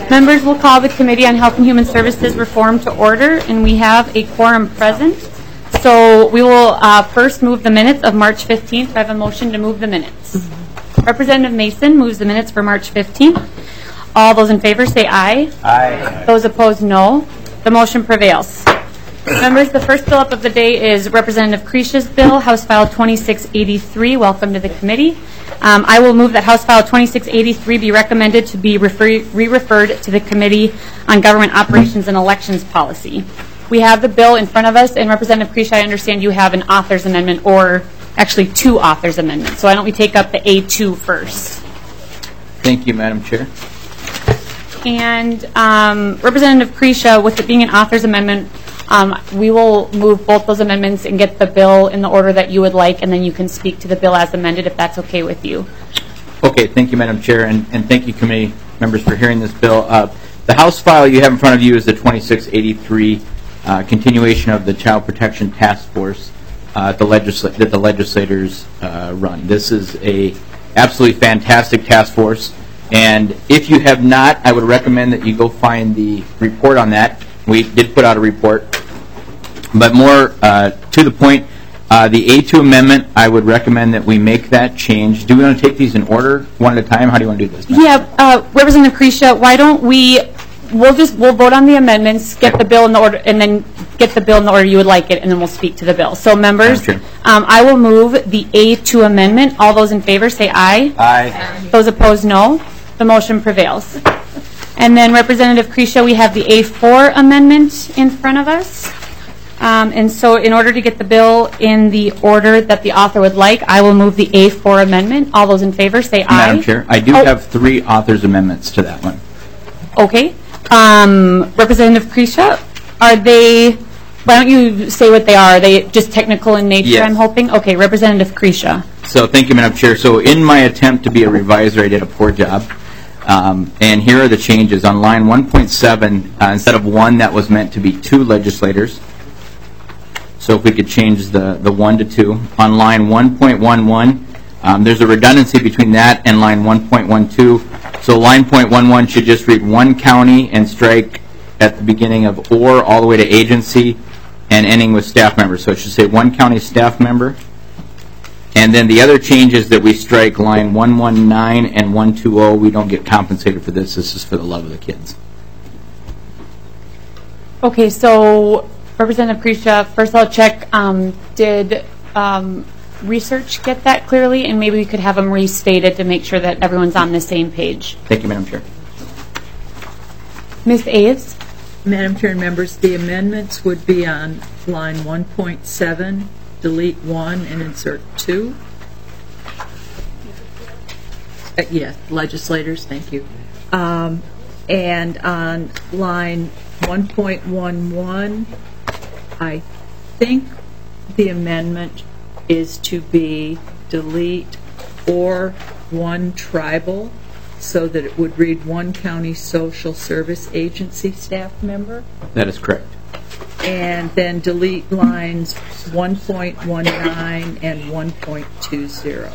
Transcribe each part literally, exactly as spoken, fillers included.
Members will call the Committee on Health and Human Services Reform to order, and we have a quorum present. So we will uh, first move the minutes of March fifteenth. I have a motion to move the minutes. Mm-hmm. Representative Mason moves the minutes for March fifteenth. All those in favor say aye. Aye. Those opposed, no. The motion prevails. Members, the first bill up of the day is Representative Krisha's bill, House File twenty-six eighty-three. Welcome to the committee. Um, I will move that House File twenty-six eighty-three be recommended to be refer- re-referred to the Committee on Government Operations and Elections Policy. We have the bill in front of us, and Representative Krisha, I understand you have an author's amendment, or actually two author's amendments. So why don't we take up the A two first? Thank you, Madam Chair. And um, Representative Krisha, with it being an author's amendment, um, we will move both those amendments and get the bill in the order that you would like, and then you can speak to the bill as amended if that's okay with you. Okay, thank you, Madam Chair, and, and thank you, committee members, for hearing this bill. Uh, the House file you have in front of you is the twenty-six eighty-three uh, continuation of the Child Protection Task Force uh, the legisl- that the legislators uh, run. This is a absolutely fantastic task force. And if you have not, I would recommend that you go find the report on that. We did put out a report. But more uh, to the point, uh, the A two amendment, I would recommend that we make that change. Do we want to take these in order, one at a time? How do you want to do this, Madam? Yeah, uh, Representative Krisha, why don't we, we'll just, we'll vote on the amendments, get the bill in the order, and then get the bill in the order you would like it, and then we'll speak to the bill. So members, um, I will move the A two amendment. All those in favor say aye. Aye. Those opposed, no. The motion prevails. And then, Representative Krisha, we have the A four amendment in front of us. Um, and so in order to get the bill in the order that the author would like, I will move the A four amendment. All those in favor say aye. Madam Chair, I do oh. have three authors' amendments to that one. Okay. Um, Representative Krisha, are they, why don't you say what they are? Are they just technical in nature, yes. I'm hoping? Okay, Representative Krisha. So thank you, Madam Chair. So in my attempt to be a reviser, I did a poor job. Um, and here are the changes. On line one point seven, uh, instead of one, that was meant to be two legislators. So if we could change the, the one to two. On line one point one one, um, there's a redundancy between that and line one point one two. So line one point one one should just read one county and strike at the beginning of or all the way to agency and ending with staff members. So it should say one county staff member. And then the other change is that we strike line one one nine and one two zero. We don't get compensated for this. This is for the love of the kids. Okay, so Representative Krisha, first I'll check, um, did um, research get that clearly? And maybe we could have them restated to make sure that everyone's on the same page. Thank you, Madam Chair. Miz Aves? Madam Chair and members, the amendments would be on line one point seven, delete one and insert two. Uh, yes, legislators, thank you. Um, and on line one point one one, I think the amendment is to be delete or one tribal, so that it would read one county social service agency staff member. That is correct. And then delete lines one point one nine and one point two zero.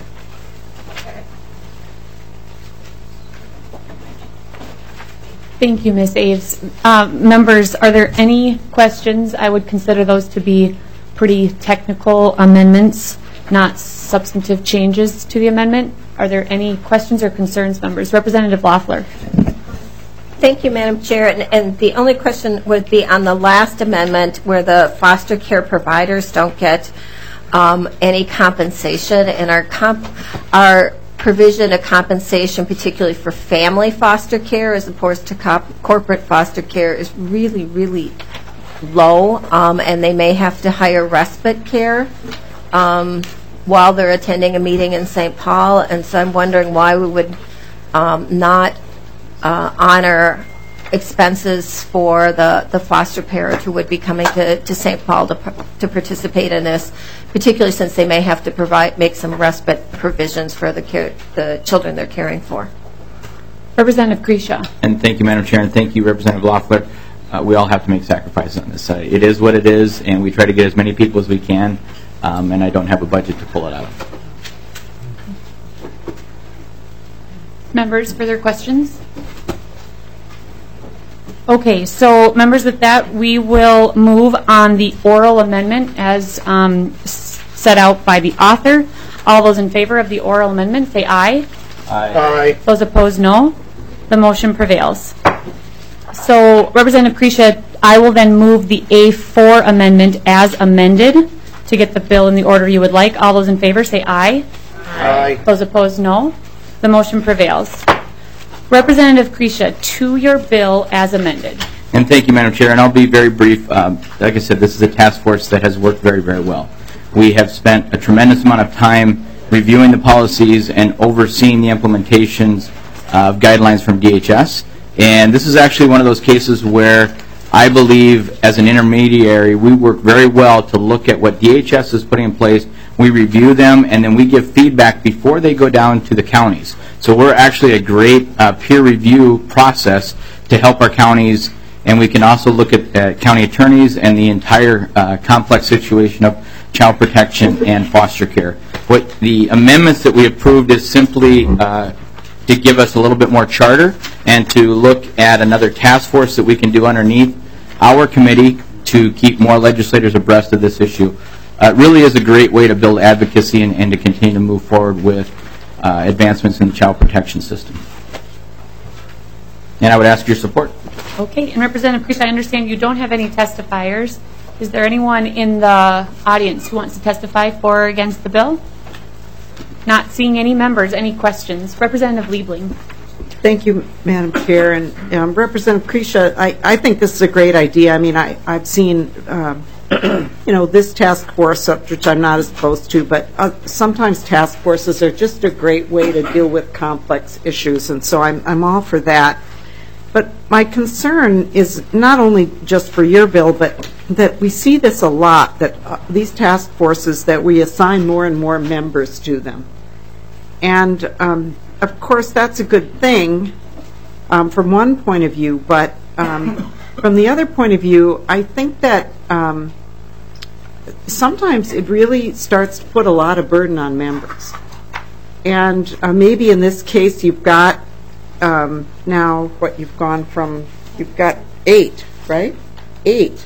Thank you, Miz Aves. Uh, members, are there any questions? I would consider those to be pretty technical amendments, not substantive changes to the amendment. Are there any questions or concerns, members? Representative Loeffler. Thank you, Madam Chair. And, and the only question would be on the last amendment where the foster care providers don't get um, any compensation, and our, comp- our provision of compensation, particularly for family foster care as opposed to cop- corporate foster care, is really, really low, um, and they may have to hire respite care um, while they're attending a meeting in Saint Paul. And so I'm wondering why we would um, not Uh, honor expenses for the, the foster parent who would be coming to, to Saint Paul to, to participate in this, particularly since they may have to provide make some respite provisions for the care, the children they're caring for. Representative Krisha. And thank you, Madam Chair, and thank you, Representative Loeffler. Uh, we all have to make sacrifices on this. Uh, it is what it is, and we try to get as many people as we can, um, and I don't have a budget to pull it out. Members, further questions? Okay, so members, with that, we will move on the oral amendment as um, s- set out by the author. All those in favor of the oral amendment, say aye. Aye. Those opposed, no. The motion prevails. So, Representative Krisha, I will then move the A four amendment as amended to get the bill in the order you would like. All those in favor, say aye. Aye. Those opposed, no. The motion prevails. Representative Krisha, to your bill as amended. And thank you, Madam Chair, and I'll be very brief. Um, Like I said, this is a task force that has worked very, very well. We have spent a tremendous amount of time reviewing the policies and overseeing the implementations of guidelines from D H S. And this is actually one of those cases where I believe, as an intermediary, we work very well to look at what D H S is putting in place. We review them, and then we give feedback before they go down to the counties. So we're actually a great uh, peer review process to help our counties, and we can also look at uh, county attorneys and the entire uh, complex situation of child protection and foster care. What the amendments that we approved is simply uh, to give us a little bit more charter and to look at another task force that we can do underneath our committee to keep more legislators abreast of this issue. Uh, it really is a great way to build advocacy and, and to continue to move forward with uh, advancements in the child protection system. And I would ask your support. Okay, and Representative Krisha, I understand you don't have any testifiers. Is there anyone in the audience who wants to testify for or against the bill? Not seeing any members. Any questions? Representative Liebling. Thank you, Madam Chair. And um, Representative Krisha, I, I think this is a great idea. I mean, I, I've seen, um, you know, this task force, which I'm not as opposed to, but uh, sometimes task forces are just a great way to deal with complex issues, and so I'm, I'm all for that. But my concern is not only just for your bill, but that we see this a lot, that uh, these task forces, that we assign more and more members to them. And, um, of course, that's a good thing um, from one point of view, but um, from the other point of view, I think that um, sometimes it really starts to put a lot of burden on members. And uh, maybe in this case you've got um, now what you've gone from, you've got eight, right? Eight.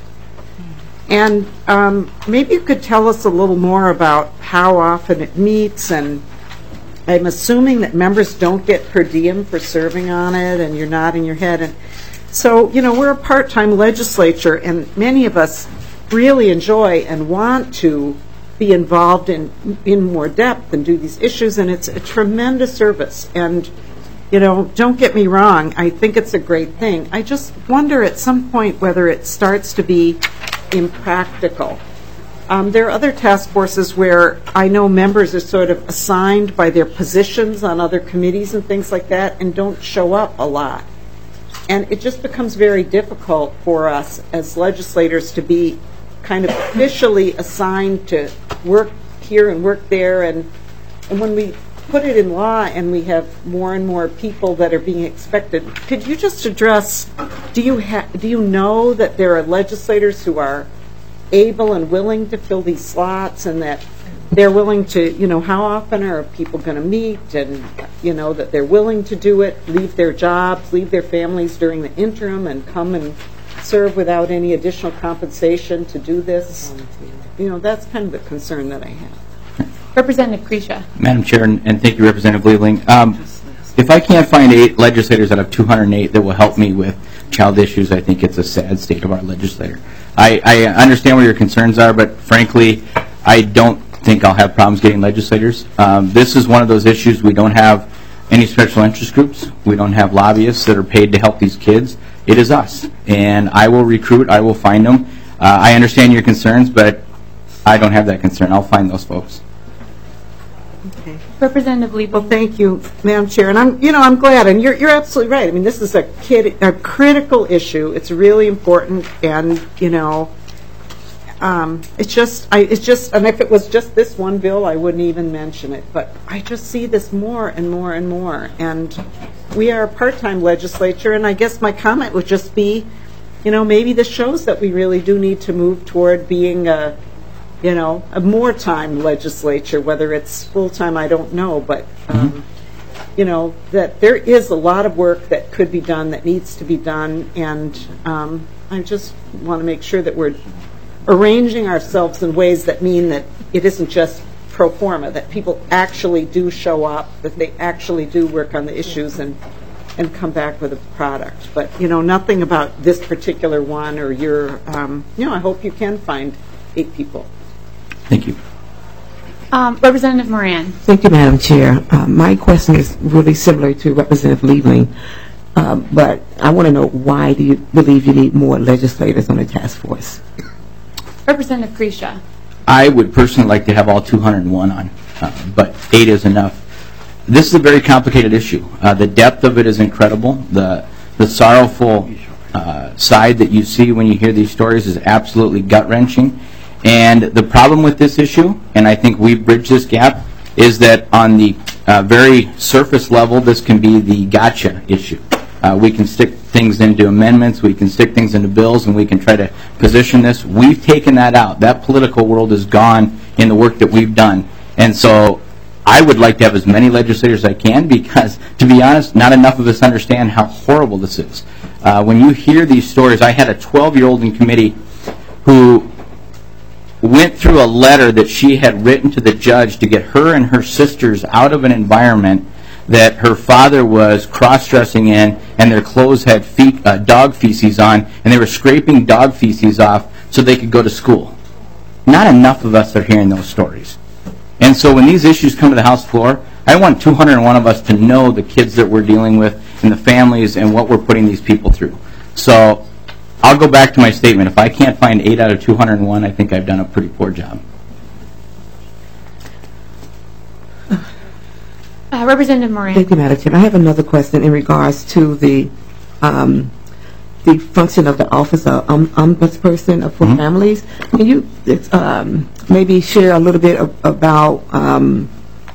And um, maybe you could tell us a little more about how often it meets, and I'm assuming that members don't get per diem for serving on it, and you're nodding your head. And so, you know, we're a part-time legislature, and many of us really enjoy and want to be involved in in more depth and do these issues, and it's a tremendous service. And, you know, don't get me wrong, I think it's a great thing. I just wonder at some point whether it starts to be impractical. Um, there are other task forces where I know members are sort of assigned by their positions on other committees and things like that and don't show up a lot. And it just becomes very difficult for us as legislators to be kind of officially assigned to work here and work there. And, and when we put it in law and we have more and more people that are being expected, could you just address, do you, ha- do you know that there are legislators who are able and willing to fill these slots, and that they're willing to, you know, how often are people going to meet, and, you know, that they're willing to do it, leave their jobs, leave their families during the interim and come and serve without any additional compensation to do this? You know, that's kind of the concern that I have. Representative Krisha. Madam Chair, and, and thank you, Representative Liebling. Um, if I can't find eight legislators out of two hundred eight that will help me with child issues, I think it's a sad state of our legislature. I, I understand where your concerns are, but frankly, I don't think I'll have problems getting legislators. Um, this is one of those issues. We don't have any special interest groups. We don't have lobbyists that are paid to help these kids. It is us, and I will recruit. I will find them. Uh, I understand your concerns, but I don't have that concern. I'll find those folks. Okay. Representative Liebling. Well, thank you, Madam Chair. And I'm, you know, I'm glad, and you're, you're absolutely right. I mean, this is a kid, a critical issue. It's really important, and you know, um, it's just, I, it's just, and if it was just this one bill, I wouldn't even mention it. But I just see this more and more and more, and we are a part-time legislature. And I guess my comment would just be, you know, maybe this shows that we really do need to move toward being a, you know, a more time legislature. Whether it's full time, I don't know, but um, you know, that there is a lot of work that could be done, that needs to be done, and um, I just want to make sure that we're arranging ourselves in ways that mean that it isn't just pro forma, that people actually do show up, that they actually do work on the issues and and come back with a product. But, you know, nothing about this particular one or your, um, you know, I hope you can find eight people. Thank you. Um, Representative Moran. Thank you, Madam Chair. Uh, my question is really similar to Representative Liebling, um, but I want to know, why do you believe you need more legislators on the task force? Representative Krisha. I would personally like to have all two hundred one on, uh, but eight is enough. This is a very complicated issue. Uh, the depth of it is incredible. The the sorrowful uh, side that you see when you hear these stories is absolutely gut-wrenching. And the problem with this issue, and I think we've bridged this gap, is that on the uh, very surface level, this can be the gotcha issue. Uh, we can stick things into amendments, we can stick things into bills, and we can try to position this. We've taken that out. That political world is gone in the work that we've done. And so I would like to have as many legislators as I can, because, to be honest, not enough of us understand how horrible this is. Uh, when you hear these stories, I had a twelve-year-old in committee who went through a letter that she had written to the judge to get her and her sisters out of an environment that her father was cross-dressing in, and their clothes had fe- uh, dog feces on, and they were scraping dog feces off so they could go to school. Not enough of us are hearing those stories. And so when these issues come to the House floor, I want two hundred one of us to know the kids that we're dealing with and the families and what we're putting these people through. So I'll go back to my statement. If I can't find eight out of two hundred one, I think I've done a pretty poor job. Uh, Representative Moran. Thank you, Madam Chair. I have another question in regards to the um, the function of the Office of um, Ombudsperson for mm-hmm. Families. Can you um, maybe share a little bit of, about um,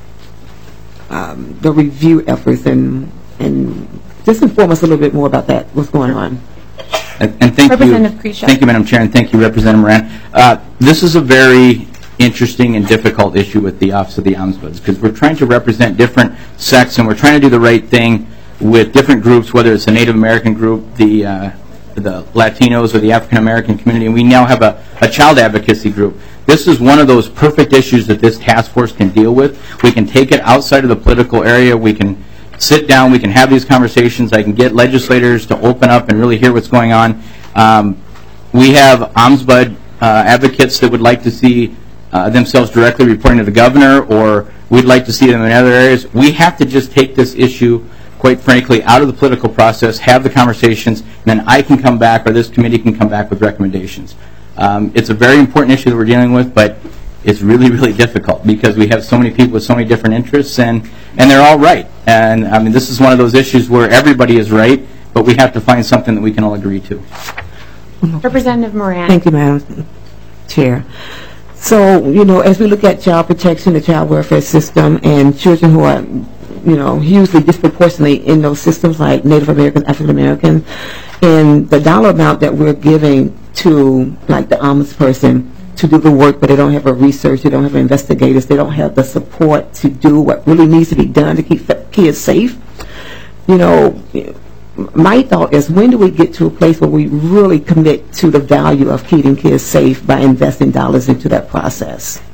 um, the review efforts and and just inform us a little bit more about that? What's going on? And, and thank Representative you, Krisha. Thank you, Madam Chair, and thank you, Representative Moran. Uh, this is a very interesting and difficult issue with the Office of the Ombudsman, because we're trying to represent different sects, and we're trying to do the right thing with different groups, whether it's the Native American group, the uh, the Latinos, or the African American community, and we now have a, a child advocacy group. This is one of those perfect issues that this task force can deal with. We can take it outside of the political area. We can sit down. We can have these conversations. I can get legislators to open up and really hear what's going on. Um, we have Ombudsman uh, advocates that would like to see uh, themselves directly reporting to the governor, or we'd like to see them in other areas. We have to just take this issue, quite frankly, out of the political process, have the conversations, and then I can come back, or this committee can come back with recommendations. Um, it's a very important issue that we're dealing with, but it's really, really difficult because we have so many people with so many different interests, and, and they're all right. And I mean, this is one of those issues where everybody is right, but we have to find something that we can all agree to. Representative Moran. Thank you, Madam Chair. So, you know, as we look at child protection, the child welfare system, and children who are, you know, hugely disproportionately in those systems, like Native Americans, African Americans, and the dollar amount that we're giving to, like, the ombudsperson to do the work, but they don't have a research, they don't have investigators, they don't have the support to do what really needs to be done to keep kids safe. You know, my thought is, when do we get to a place where we really commit to the value of keeping kids safe by investing dollars into that process?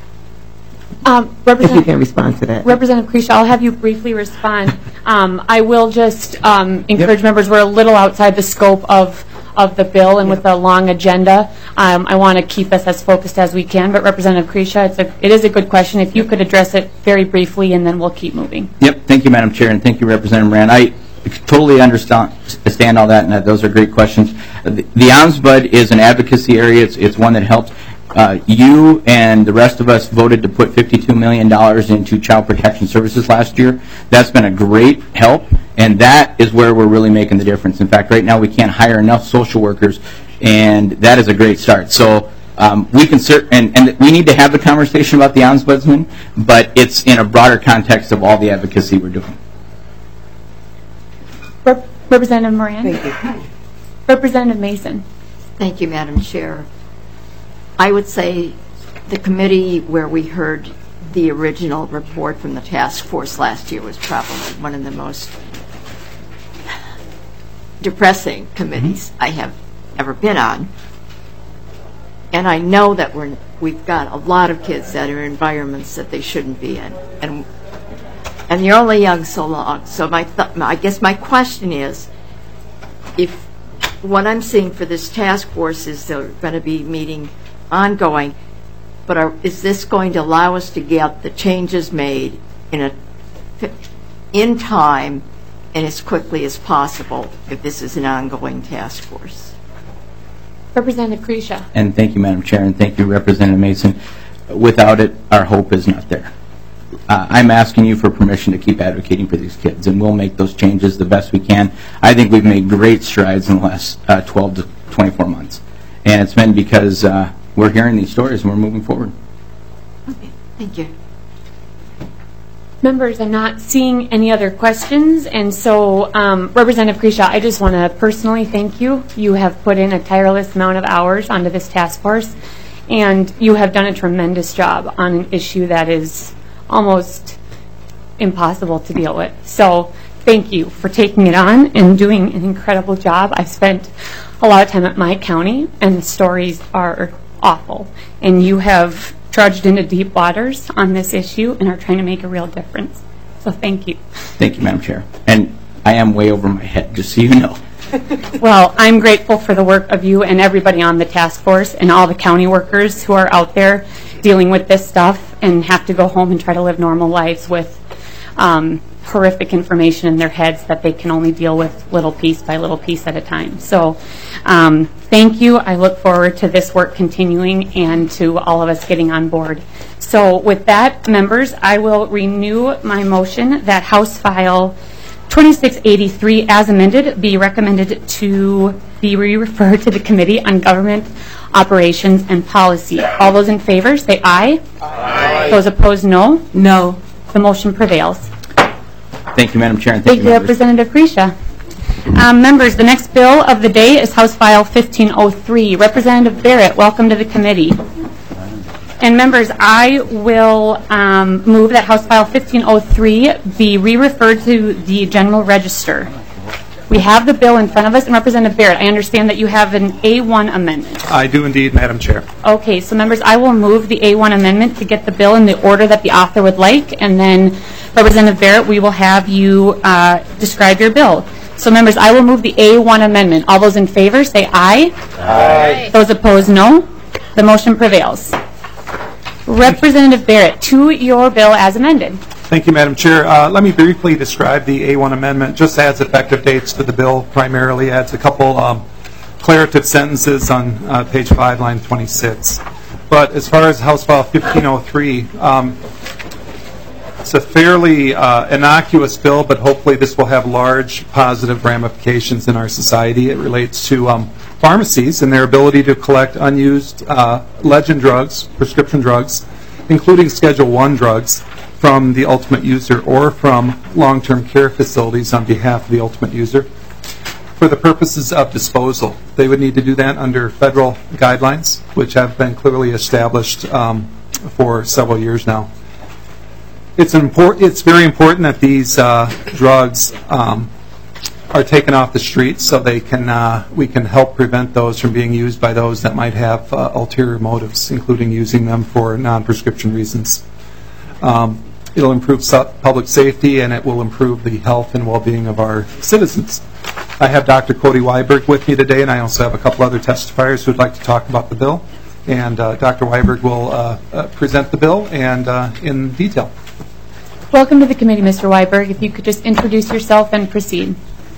Um, if you can respond to that. Representative Krisha, I'll have you briefly respond. Um, I will just um, encourage yep. members, we're a little outside the scope of of the bill, and yep. with a long agenda, um, I want to keep us as focused as we can. But Representative Krisha, it's a, it is a good question. If you could address it very briefly, and then we'll keep moving. Yep. Thank you, Madam Chair, and thank you, Representative Moran. I totally understand understand all that, and that those are great questions. The, the Ombudsman is an advocacy area. It's, it's one that helps. Uh, you and the rest of us voted to put fifty-two million dollars into child protection services last year. That's been a great help, and that is where we're really making the difference. In fact, right now we can't hire enough social workers, and that is a great start. So um, we can cert- and, and we need to have the conversation about the Ombudsman, but it's in a broader context of all the advocacy we're doing. Rep- Representative Moran. Thank you. Representative Mason. Thank you, Madam Chair. I would say the committee where we heard the original report from the task force last year was probably one of the most depressing committees mm-hmm. I have ever been on. And I know that we're, we've got a lot of kids that are in environments that they shouldn't be in. And and you're only young so long. So my th- I guess my question is, if what I'm seeing for this task force is they're going to be meeting ongoing, but are, is this going to allow us to get the changes made in a in time and as quickly as possible if this is an ongoing task force? Representative Krisha. And thank you, Madam Chair, and thank you, Representative Mason. Without it, our hope is not there. Uh, I'm asking you for permission to keep advocating for these kids, and we'll make those changes the best we can. I think we've made great strides in the last uh, twelve to twenty-four months, and it's been because uh, we're hearing these stories and we're moving forward. Okay, thank you. Members, I'm not seeing any other questions, and so um, Representative Krisha, I just want to personally thank you. You have put in a tireless amount of hours onto this task force, and you have done a tremendous job on an issue that is almost impossible to deal with. So thank you for taking it on and doing an incredible job. I've spent a lot of time at my county, and the stories are awful, and you have trudged into deep waters on this issue and are trying to make a real difference. So thank you. Thank you, Madam Chair. And I am way over my head, just so you know. Well, I'm grateful for the work of you and everybody on the task force and all the county workers who are out there dealing with this stuff and have to go home and try to live normal lives with um, horrific information in their heads that they can only deal with little piece by little piece at a time. So um, thank you. I look forward to this work continuing and to all of us getting on board. So with that, members, I will renew my motion that House File twenty-six eighty-three as amended be recommended to be re-referred to the Committee on Government Operations and Policy. All those in favor say aye. Aye. Those opposed, no. No. The motion prevails. Thank you, Madam Chair, and Thank, thank, you, you, Representative Krisha. Um, members, the next bill of the day is House File fifteen oh three. Representative Barrett, welcome to the committee. And members, I will um, move that House File fifteen oh three be re-referred to the General Register. We have the bill in front of us, and Representative Barrett, I understand that you have an A one amendment. I do indeed, Madam Chair. Okay, so members, I will move the A one amendment to get the bill in the order that the author would like, and then Representative Barrett, we will have you uh, describe your bill. So members, I will move the A one amendment. All those in favor say aye. Aye. Those opposed, no. The motion prevails. Representative Barrett, to your bill as amended. Thank you, Madam Chair. Uh, let me briefly describe the A one amendment. Just adds effective dates to the bill, primarily adds a couple um, declarative sentences on uh, page five, line twenty-six. But as far as House File fifteen oh three, um, it's a fairly uh, innocuous bill, but hopefully this will have large positive ramifications in our society. It relates to um, pharmacies and their ability to collect unused uh, legend drugs, prescription drugs, including Schedule one drugs, from the ultimate user or from long-term care facilities on behalf of the ultimate user for the purposes of disposal. They would need to do that under federal guidelines, which have been clearly established um, for several years now. It's, import- it's very important that these uh, drugs um, are taken off the streets so they can uh, we can help prevent those from being used by those that might have uh, ulterior motives, including using them for non-prescription reasons. Um, it'll improve su- public safety, and it will improve the health and well-being of our citizens. I have Doctor Cody Weiberg with me today, and I also have a couple other testifiers who would like to talk about the bill. And uh, Doctor Weiberg will uh, uh, present the bill and uh, in detail. Welcome to the committee, Mister Weiberg. If you could just introduce yourself and proceed.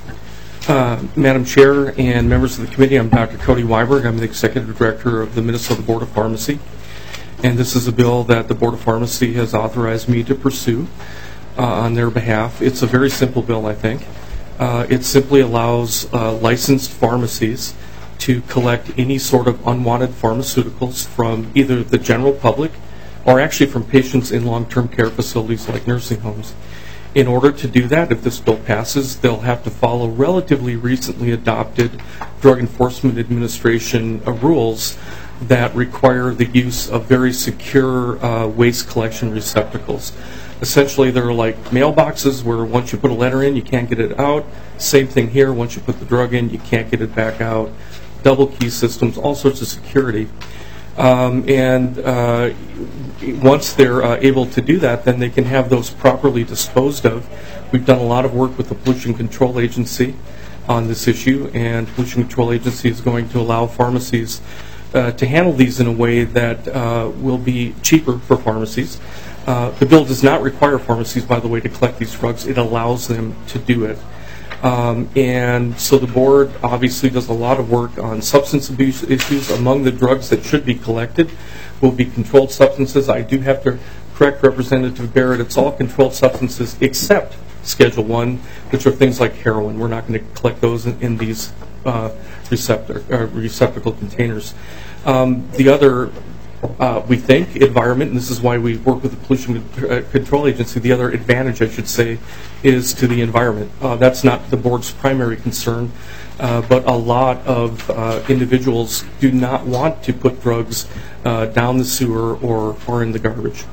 Uh, Madam Chair and members of the committee, I'm Doctor Cody Weiberg. I'm the Executive Director of the Minnesota Board of Pharmacy. And this is a bill that the Board of Pharmacy has authorized me to pursue uh, on their behalf. It's a very simple bill, I think. Uh, it simply allows uh, licensed pharmacies to collect any sort of unwanted pharmaceuticals from either the general public or actually from patients in long-term care facilities like nursing homes. In order to do that, if this bill passes, they'll have to follow relatively recently adopted Drug Enforcement Administration uh, rules that require the use of very secure uh, waste collection receptacles. Essentially, they're like mailboxes where once you put a letter in, you can't get it out. Same thing here. Once you put the drug in, you can't get it back out. Double key systems, all sorts of security. Um, and uh, once they're uh, able to do that, then they can have those properly disposed of. We've done a lot of work with the Pollution Control Agency on this issue, and Pollution Control Agency is going to allow pharmacies uh, to handle these in a way that uh, will be cheaper for pharmacies. Uh, the bill does not require pharmacies, by the way, to collect these drugs. It allows them to do it. Um, and so the board obviously does a lot of work on substance abuse issues. Among the drugs that should be collected will be controlled substances. I do have to correct Representative Barrett. It's all controlled substances except Schedule one, which are things like heroin. We're not going to collect those in, in these uh, receptor, uh, receptacle containers. Um, the other Uh, we think, environment, and this is why we work with the Pollution Control Agency, the other advantage, I should say, is to the environment. Uh, that's not the board's primary concern, uh, but a lot of uh, individuals do not want to put drugs uh, down the sewer or, or in the garbage.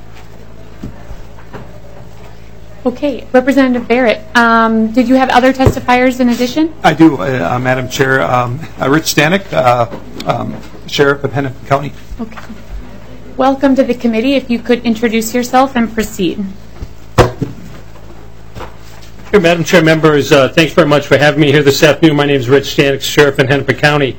Okay, Representative Barrett, um, did you have other testifiers in addition? I do, uh, uh, Madam Chair. Um, uh, Rich Stanek, uh, um, Sheriff of Hennepin County. Okay. Welcome to the committee. If you could introduce yourself and proceed. Here, Madam Chair, members, uh, thanks very much for having me here this afternoon. My name is Rich Stanek, Sheriff in Hennepin County.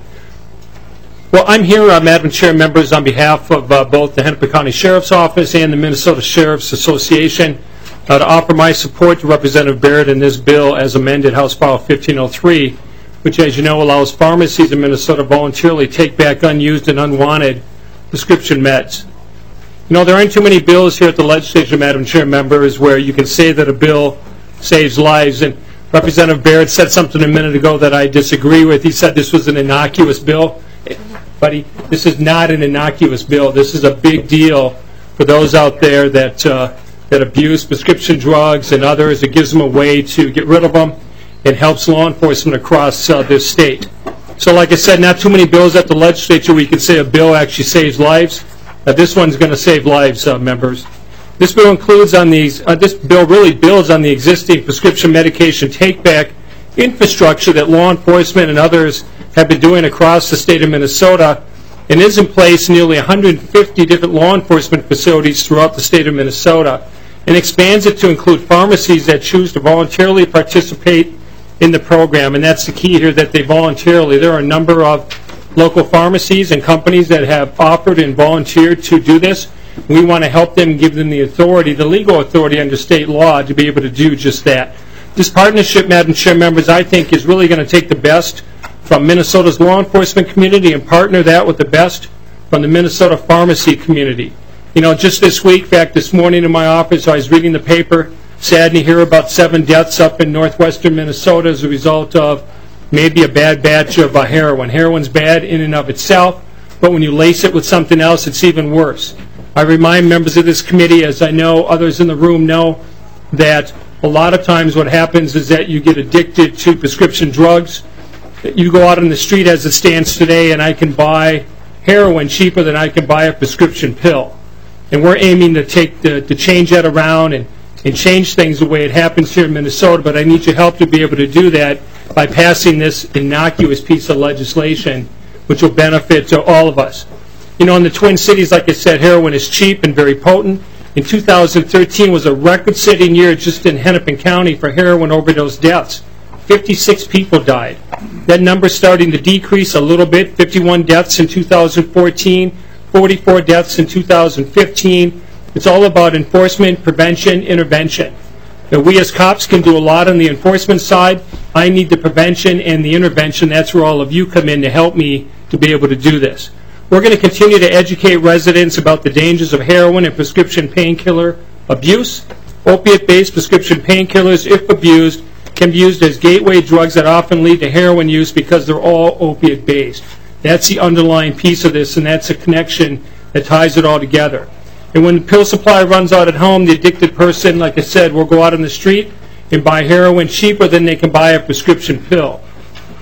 Well, I'm here, uh, Madam Chair, members, on behalf of uh, both the Hennepin County Sheriff's Office and the Minnesota Sheriff's Association uh, to offer my support to Representative Barrett in this bill as amended, House File fifteen oh three, which, as you know, allows pharmacies in Minnesota voluntarily take back unused and unwanted prescription meds. You know, there aren't too many bills here at the legislature, Madam Chair, members, where you can say that a bill saves lives. And Representative Barrett said something a minute ago that I disagree with. He said this was an innocuous bill. Buddy, this is not an innocuous bill. This is a big deal for those out there that uh, that abuse prescription drugs and others. It gives them a way to get rid of them. It helps law enforcement across uh, this state. So like I said, not too many bills at the legislature where you can say a bill actually saves lives. Uh, this one's going to save lives, uh, members. This bill includes on these. Uh, this bill really builds on the existing prescription medication take-back infrastructure that law enforcement and others have been doing across the state of Minnesota, and is in place in nearly one hundred fifty different law enforcement facilities throughout the state of Minnesota, and expands it to include pharmacies that choose to voluntarily participate in the program. And that's the key here, that they voluntarily. There are a number of local pharmacies and companies that have offered and volunteered to do this. We want to help them, give them the authority, the legal authority under state law to be able to do just that. This partnership, Madam Chair, members, I think is really going to take the best from Minnesota's law enforcement community and partner that with the best from the Minnesota pharmacy community. You know, just this week, in fact, this morning in my office, I was reading the paper, saddened to hear about seven deaths up in northwestern Minnesota as a result of maybe a bad batch of uh, heroin. Heroin's bad in and of itself, but when you lace it with something else, it's even worse. I remind members of this committee, as I know others in the room know, that a lot of times what happens is that you get addicted to prescription drugs. You go out on the street as it stands today, and I can buy heroin cheaper than I can buy a prescription pill. And we're aiming to take the, to change that around and, and change things the way it happens here in Minnesota, but I need your help to be able to do that by passing this innocuous piece of legislation, which will benefit to all of us. You know, in the Twin Cities, like I said, heroin is cheap and very potent. In two thousand thirteen was a record-setting year just in Hennepin County for heroin overdose deaths. fifty-six people died. That number's starting to decrease a little bit, fifty-one deaths in two thousand fourteen, forty-four deaths in two thousand fifteen. It's all about enforcement, prevention, intervention. Now, we as cops can do a lot on the enforcement side. I need the prevention and the intervention. That's where all of you come in to help me to be able to do this. We're going to continue to educate residents about the dangers of heroin and prescription painkiller abuse. Opiate-based prescription painkillers, if abused, can be used as gateway drugs that often lead to heroin use because they're all opiate-based. That's the underlying piece of this, and that's a connection that ties it all together. And when the pill supply runs out at home, the addicted person, like I said, will go out on the street and buy heroin cheaper than they can buy a prescription pill.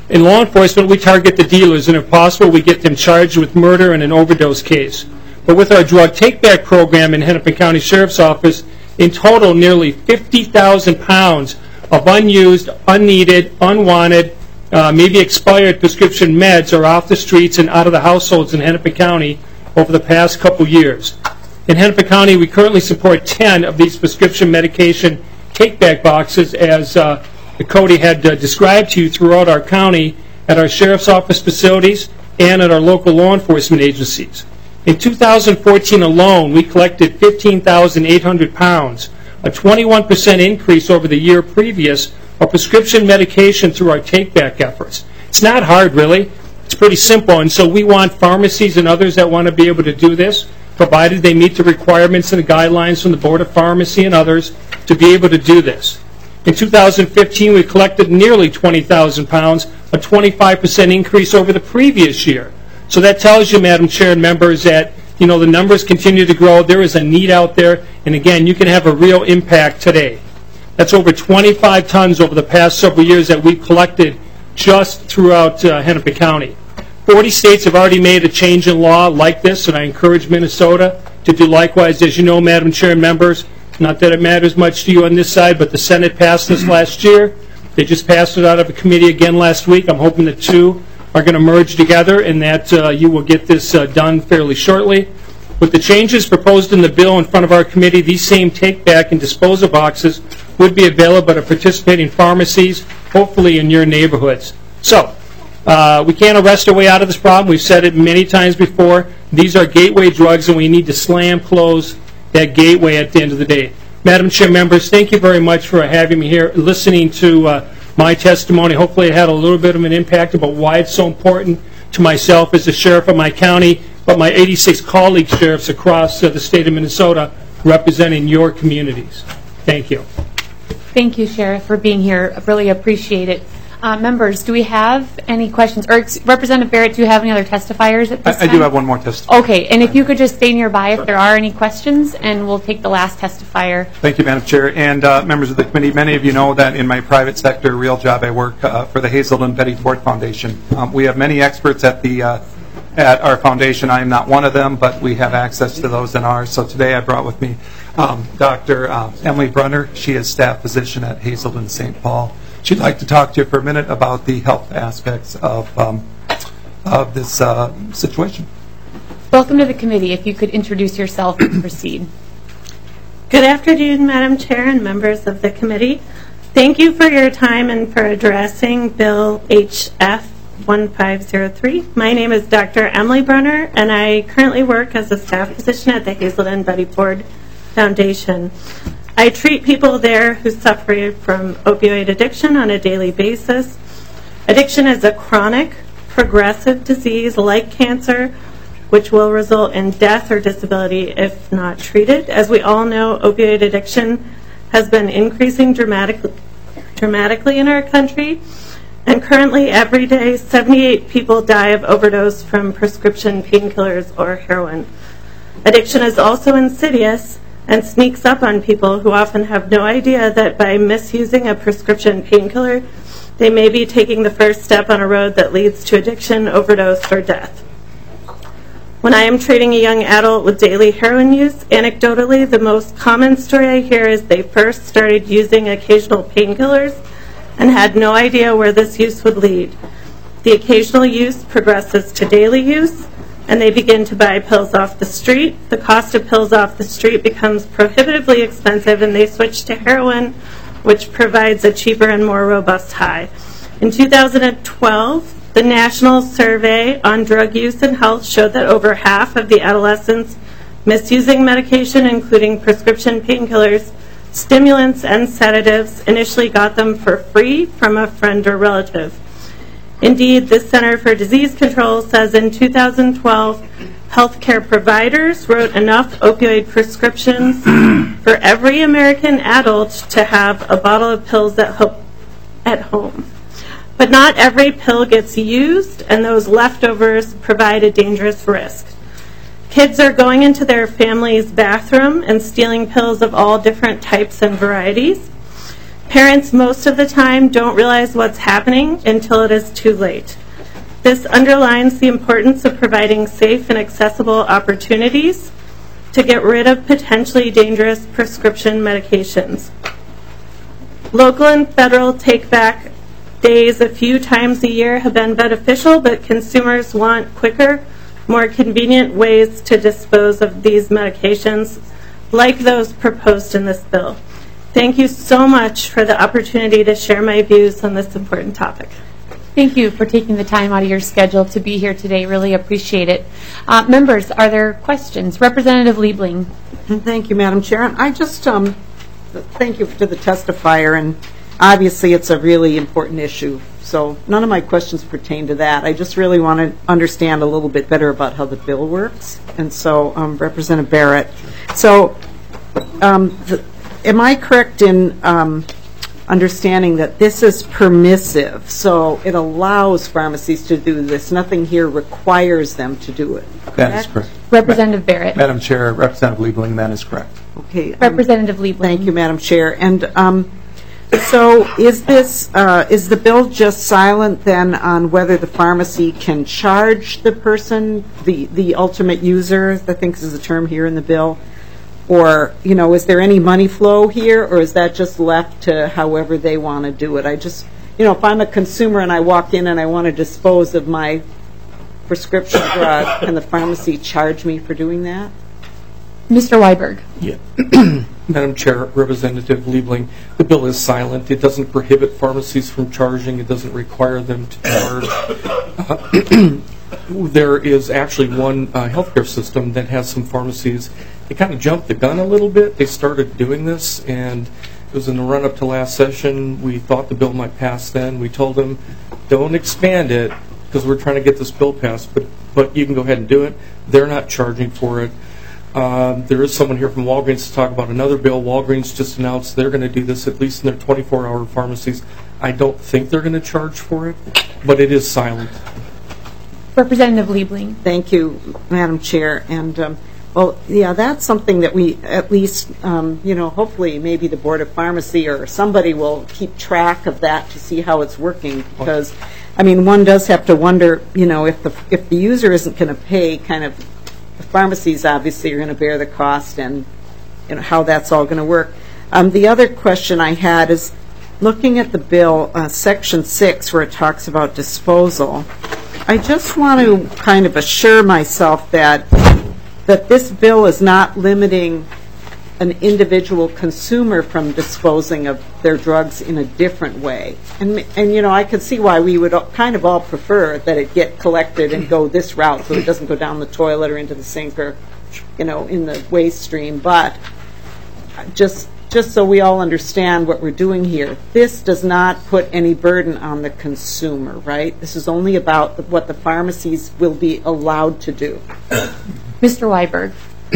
In law enforcement, we target the dealers, and if possible, we get them charged with murder and an overdose case. But with our drug take-back program in Hennepin County Sheriff's Office, in total, nearly fifty thousand pounds of unused, unneeded, unwanted, uh, maybe expired prescription meds are off the streets and out of the households in Hennepin County over the past couple years. In Hennepin County, we currently support ten of these prescription medication take-back boxes, as uh, Cody had uh, described to you, throughout our county at our Sheriff's Office facilities and at our local law enforcement agencies. In two thousand fourteen alone, we collected fifteen thousand eight hundred pounds, a twenty-one percent increase over the year previous, of prescription medication through our take-back efforts. It's not hard, really. It's pretty simple, and so we want pharmacies and others that want to be able to do this, provided they meet the requirements and the guidelines from the Board of Pharmacy and others, to be able to do this. In two thousand fifteen, we collected nearly twenty thousand pounds, a twenty-five percent increase over the previous year. So that tells you, Madam Chair and members, that you know the numbers continue to grow. There is a need out there, and again, you can have a real impact today. That's over twenty-five tons over the past several years that we've collected just throughout uh, Hennepin County. forty states have already made a change in law like this, and I encourage Minnesota to do likewise. As you know, Madam Chair and members, not that it matters much to you on this side, but the Senate passed this last year. They just passed it out of a committee again last week. I'm hoping the two are going to merge together and that uh, you will get this uh, done fairly shortly. With the changes proposed in the bill in front of our committee, these same take-back and disposal boxes would be available at participating pharmacies, hopefully in your neighborhoods. So, uh, we can't arrest our way out of this problem. We've said it many times before. These are gateway drugs, and we need to slam close that gateway at the end of the day. Madam Chair, members, thank you very much for having me here, listening to uh, my testimony. Hopefully it had a little bit of an impact about why it's so important to myself as the sheriff of my county, but my eighty-six colleague sheriffs across uh, the state of Minnesota representing your communities. Thank you. Thank you, Sheriff, for being here. I really appreciate it. Uh, members, do we have any questions? Or Representative Barrett, do you have any other testifiers at this I, I time? do have one more testifier. Okay, and if you could just stay nearby if there are any questions, and we'll take the last testifier. Thank you, Madam Chair. And uh, members of the committee, many of you know that in my private sector, real job, I work uh, for the Hazelden Betty Ford Foundation. Um, we have many experts at the uh, at our foundation. I am not one of them, but we have access to those in ours. So today I brought with me um, Doctor Uh, Emily Brunner. She is staff physician at Hazelden Saint Paul. She'd like to talk to you for a minute about the health aspects of um, of this uh, situation. Welcome to the committee. If you could introduce yourself and proceed. Good afternoon, Madam Chair and members of the committee. Thank you for your time and for addressing Bill H F one five zero three. My name is Doctor Emily Brunner, and I currently work as a staff physician at the Hazelden Betty Ford Foundation. I treat people there who suffer from opioid addiction on a daily basis. Addiction is a chronic, progressive disease like cancer, which will result in death or disability if not treated. As we all know, opioid addiction has been increasing dramatically, dramatically in our country, and currently every day seventy-eight people die of overdose from prescription painkillers or heroin. Addiction is also insidious and sneaks up on people who often have no idea that by misusing a prescription painkiller, they may be taking the first step on a road that leads to addiction, overdose, or death. When I am treating a young adult with daily heroin use, anecdotally, the most common story I hear is they first started using occasional painkillers and had no idea where this use would lead. The occasional use progresses to daily use, and they begin to buy pills off the street. The cost of pills off the street becomes prohibitively expensive, and they switch to heroin, which provides a cheaper and more robust high. In two thousand twelve, the National Survey on Drug Use and Health showed that over half of the adolescents misusing medication, including prescription painkillers, stimulants, and sedatives, initially got them for free from a friend or relative. Indeed, the Center for Disease Control says in two thousand twelve, healthcare providers wrote enough opioid prescriptions for every American adult to have a bottle of pills at, ho- at home. But not every pill gets used, and those leftovers provide a dangerous risk. Kids are going into their family's bathroom and stealing pills of all different types and varieties. Parents most of the time don't realize what's happening until it is too late. This underlines the importance of providing safe and accessible opportunities to get rid of potentially dangerous prescription medications. Local and federal take-back days a few times a year have been beneficial, but consumers want quicker, more convenient ways to dispose of these medications, like those proposed in this bill. Thank you so much for the opportunity to share my views on this important topic. Thank you for taking the time out of your schedule to be here today. Really appreciate it. Uh, members, are there questions? Representative Liebling. Thank you, Madam Chair. And I just um, thank you to the testifier, and obviously it's a really important issue. So none of my questions pertain to that. I just really want to understand a little bit better about how the bill works. And so, um, Representative Barrett, so um, the, am I correct in um, understanding that this is permissive, so it allows pharmacies to do this? Nothing here requires them to do it. Correct? That is correct. Representative Barrett. Madam Chair, Representative Liebling, that is correct. Okay. Um, Representative Liebling. Thank you, Madam Chair. And um, so is this, uh, is the bill just silent then on whether the pharmacy can charge the person, the, the ultimate user, I think is the term here in the bill? Or, you know, is there any money flow here, or is that just left to however they want to do it? I just, you know, if I'm a consumer and I walk in and I want to dispose of my prescription drug, can the pharmacy charge me for doing that? Mister Weiberg. Yeah. Madam Chair, Representative Liebling, the bill is silent. It doesn't prohibit pharmacies from charging. It doesn't require them to charge. Uh, there is actually one uh, healthcare system that has some pharmacies. They kind of jumped the gun a little bit. They started doing this, and it was in the run-up to last session. We thought the bill might pass then. We told them, don't expand it, because we're trying to get this bill passed, but, but you can go ahead and do it. They're not charging for it. Um, there is someone here from Walgreens to talk about another bill. Walgreens just announced they're going to do this, at least in their twenty-four hour pharmacies. I don't think they're going to charge for it, but it is silent. Representative Liebling. Thank you, Madam Chair. And um, well, yeah, that's something that we at least, um, you know, hopefully maybe the Board of Pharmacy or somebody will keep track of that to see how it's working. Because, I mean, one does have to wonder, you know, if the if the user isn't going to pay, kind of, the pharmacies obviously are going to bear the cost, and you know how that's all going to work. Um, the other question I had is looking at the bill, uh, Section six, where it talks about disposal. I just want to kind of assure myself that that this bill is not limiting an individual consumer from disposing of their drugs in a different way. And, and you know, I could see why we would kind of all prefer that it get collected and go this route so it doesn't go down the toilet or into the sink or, you know, in the waste stream. But just just so we all understand what we're doing here, this does not put any burden on the consumer, right? This is only about the, what the pharmacies will be allowed to do. Mister Weiberg.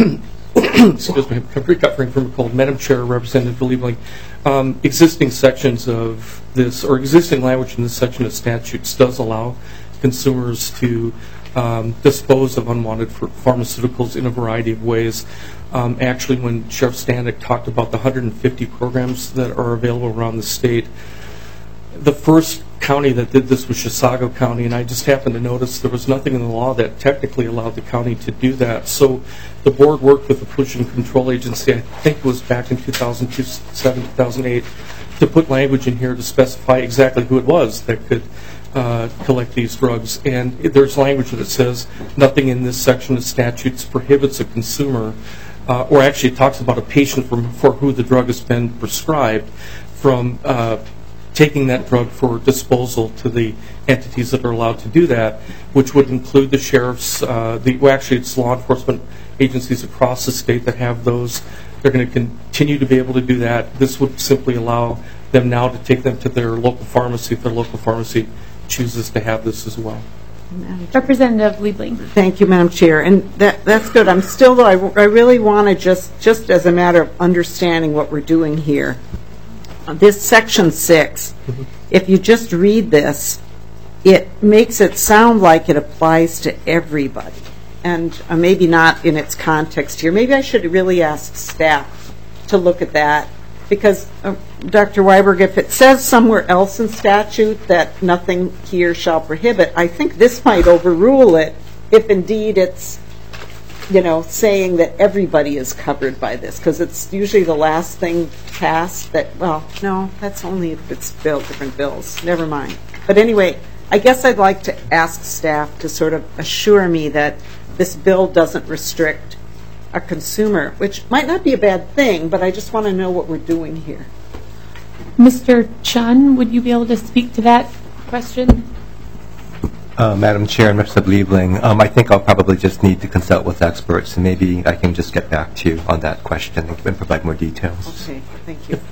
Excuse me, I'm recovering from a cold. Madam Chair, Representative Liebling, um, existing sections of this, or existing language in this section of statutes does allow consumers to um, dispose of unwanted pharmaceuticals in a variety of ways. Um, actually, when Sheriff Stanek talked about the one hundred fifty programs that are available around the state, the first county that did this was Chisago County, and I just happened to notice there was nothing in the law that technically allowed the county to do that. So the board worked with the Pollution Control Agency, I think it was back in two thousand seven, two thousand eight, to put language in here to specify exactly who it was that could uh, collect these drugs. And there's language that says nothing in this section of statutes prohibits a consumer, uh, or actually it talks about a patient from, for who the drug has been prescribed, from uh, taking that drug for disposal to the entities that are allowed to do that, which would include the sheriffs, uh, the, well, actually it's law enforcement agencies across the state that have those. They're going to continue to be able to do that. This would simply allow them now to take them to their local pharmacy if their local pharmacy chooses to have this as well. Representative Liebling. Thank you, Madam Chair. And that, that's good. I'm still, though, I, I really want to just, just as a matter of understanding what we're doing here, this Section six, mm-hmm. if you just read this, it makes it sound like it applies to everybody. And uh, maybe not in its context here. Maybe I should really ask staff to look at that Because, uh, Doctor Weiberg, if it says somewhere else in statute that nothing here shall prohibit, I think this might overrule it if indeed it's, you know, saying that everybody is covered by this, because it's usually the last thing passed that, well, no, that's only if it's bill, different bills. Never mind. But anyway, I guess I'd like to ask staff to sort of assure me that this bill doesn't restrict a consumer, which might not be a bad thing, but I just want to know what we're doing here. Mister Chun, would you be able to speak to that question? Uh, Madam Chair and Mister Liebling, um, I think I'll probably just need to consult with experts, and maybe I can just get back to you on that question and provide more details. Okay, thank you.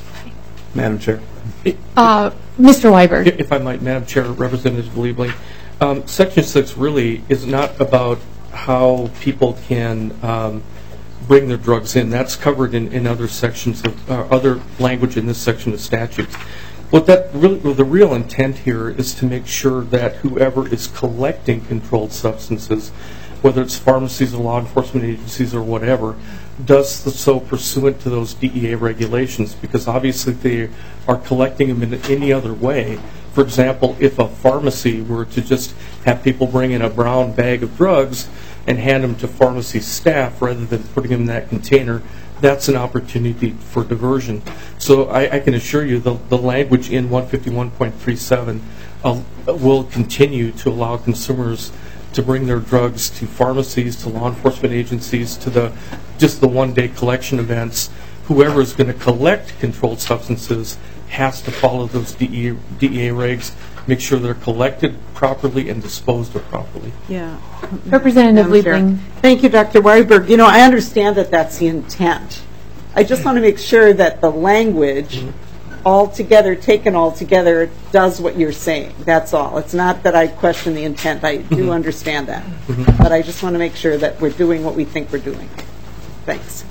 Madam Chair. Uh, Mister Weiberg. If I might, Madam Chair, Representative Liebling, um, Section six really is not about how people can um, bring their drugs in. That's covered in, in other sections of uh, other language in this section of statutes. What that really, well, the real intent here is to make sure that whoever is collecting controlled substances, whether it's pharmacies or law enforcement agencies or whatever, does so pursuant to those D E A regulations, because obviously they are collecting them in any other way. For example, if a pharmacy were to just have people bring in a brown bag of drugs and hand them to pharmacy staff rather than putting them in that container, that's an opportunity for diversion. So I, I can assure you the, the language in one fifty-one point three seven uh, will continue to allow consumers to bring their drugs to pharmacies, to law enforcement agencies, to the just the one-day collection events. Whoever is going to collect controlled substances has to follow those D E A, D E A regs, make sure they're collected properly and disposed of properly. Yeah. Representative Liebling. Thank you, Doctor Weiberg. You know, I understand that that's the intent. I just want to make sure that the language, mm-hmm. altogether, taken all together, does what you're saying. That's all. It's not that I question the intent. I do mm-hmm. understand that. Mm-hmm. But I just want to make sure that we're doing what we think we're doing. Thanks.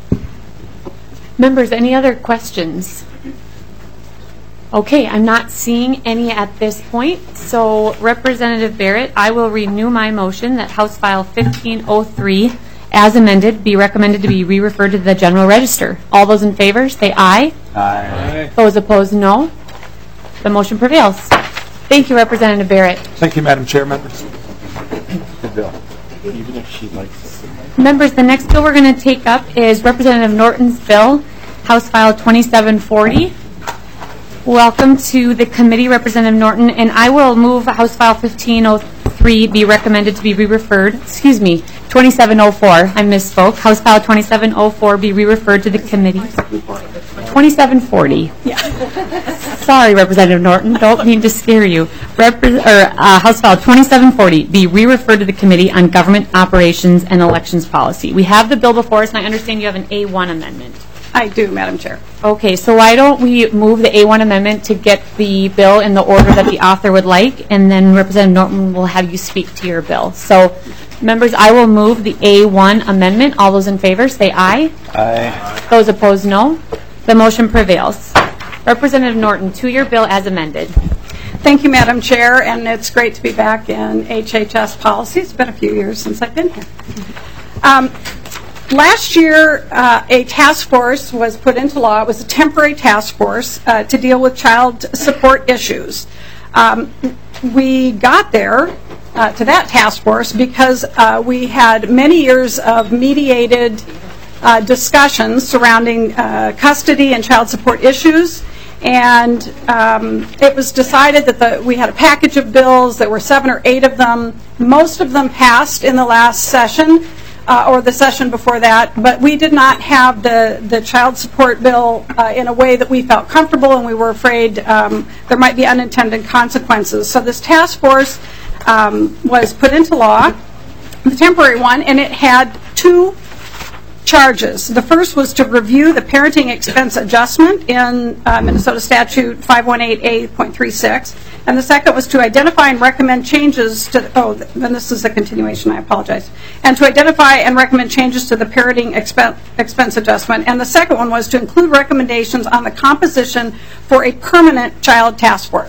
Members, any other questions? Okay, I'm not seeing any at this point. So, Representative Barrett, I will renew my motion that House File fifteen oh three, as amended, be recommended to be re-referred to the General Register. All those in favor, say aye. Aye. Those opposed, no. The motion prevails. Thank you, Representative Barrett. Thank you, Madam Chair. Members. Good bill. Even if she likes it. Members, the next bill we're going to take up is Representative Norton's bill, House File twenty-seven forty. Welcome to the committee, Representative Norton, and I will move House File fifteen oh three be recommended to be re-referred, excuse me, twenty-seven oh four, I misspoke, House File twenty-seven oh four be re-referred to the committee. twenty-seven forty. Yeah. Sorry, Representative Norton, don't mean to scare you. Repre- or, uh, House File twenty-seven forty be re-referred to the Committee on Government Operations and Elections Policy. We have the bill before us, and I understand you have an A one amendment. I do, Madam Chair. Okay, so why don't we move the A one amendment to get the bill in the order that the author would like, and then Representative Norton will have you speak to your bill. So, members, I will move the A one amendment. All those in favor, say aye. Aye. Those opposed, no. The motion prevails. Representative Norton, to your bill as amended. Thank you, Madam Chair, and it's great to be back in H H S policy. It's been a few years since I've been here. Um, Last year, uh, a task force was put into law. It was a temporary task force uh, to deal with child support issues. Um, we got there uh, to that task force because uh, we had many years of mediated uh, discussions surrounding uh, custody and child support issues. And um, it was decided that the, we had a package of bills. There were seven or eight of them. Most of them passed in the last session. Uh, or the session before that, but we did not have the, the child support bill uh, in a way that we felt comfortable, and we were afraid um, there might be unintended consequences. So this task force um, was put into law, the temporary one, and it had two charges. The first was to review the parenting expense adjustment in uh, Minnesota Statute five eighteen A point three six, and the second was to identify and recommend changes to, oh, then this is a continuation, I apologize, and to identify and recommend changes to the parenting expense, expense adjustment, and the second one was to include recommendations on the composition for a permanent child task force.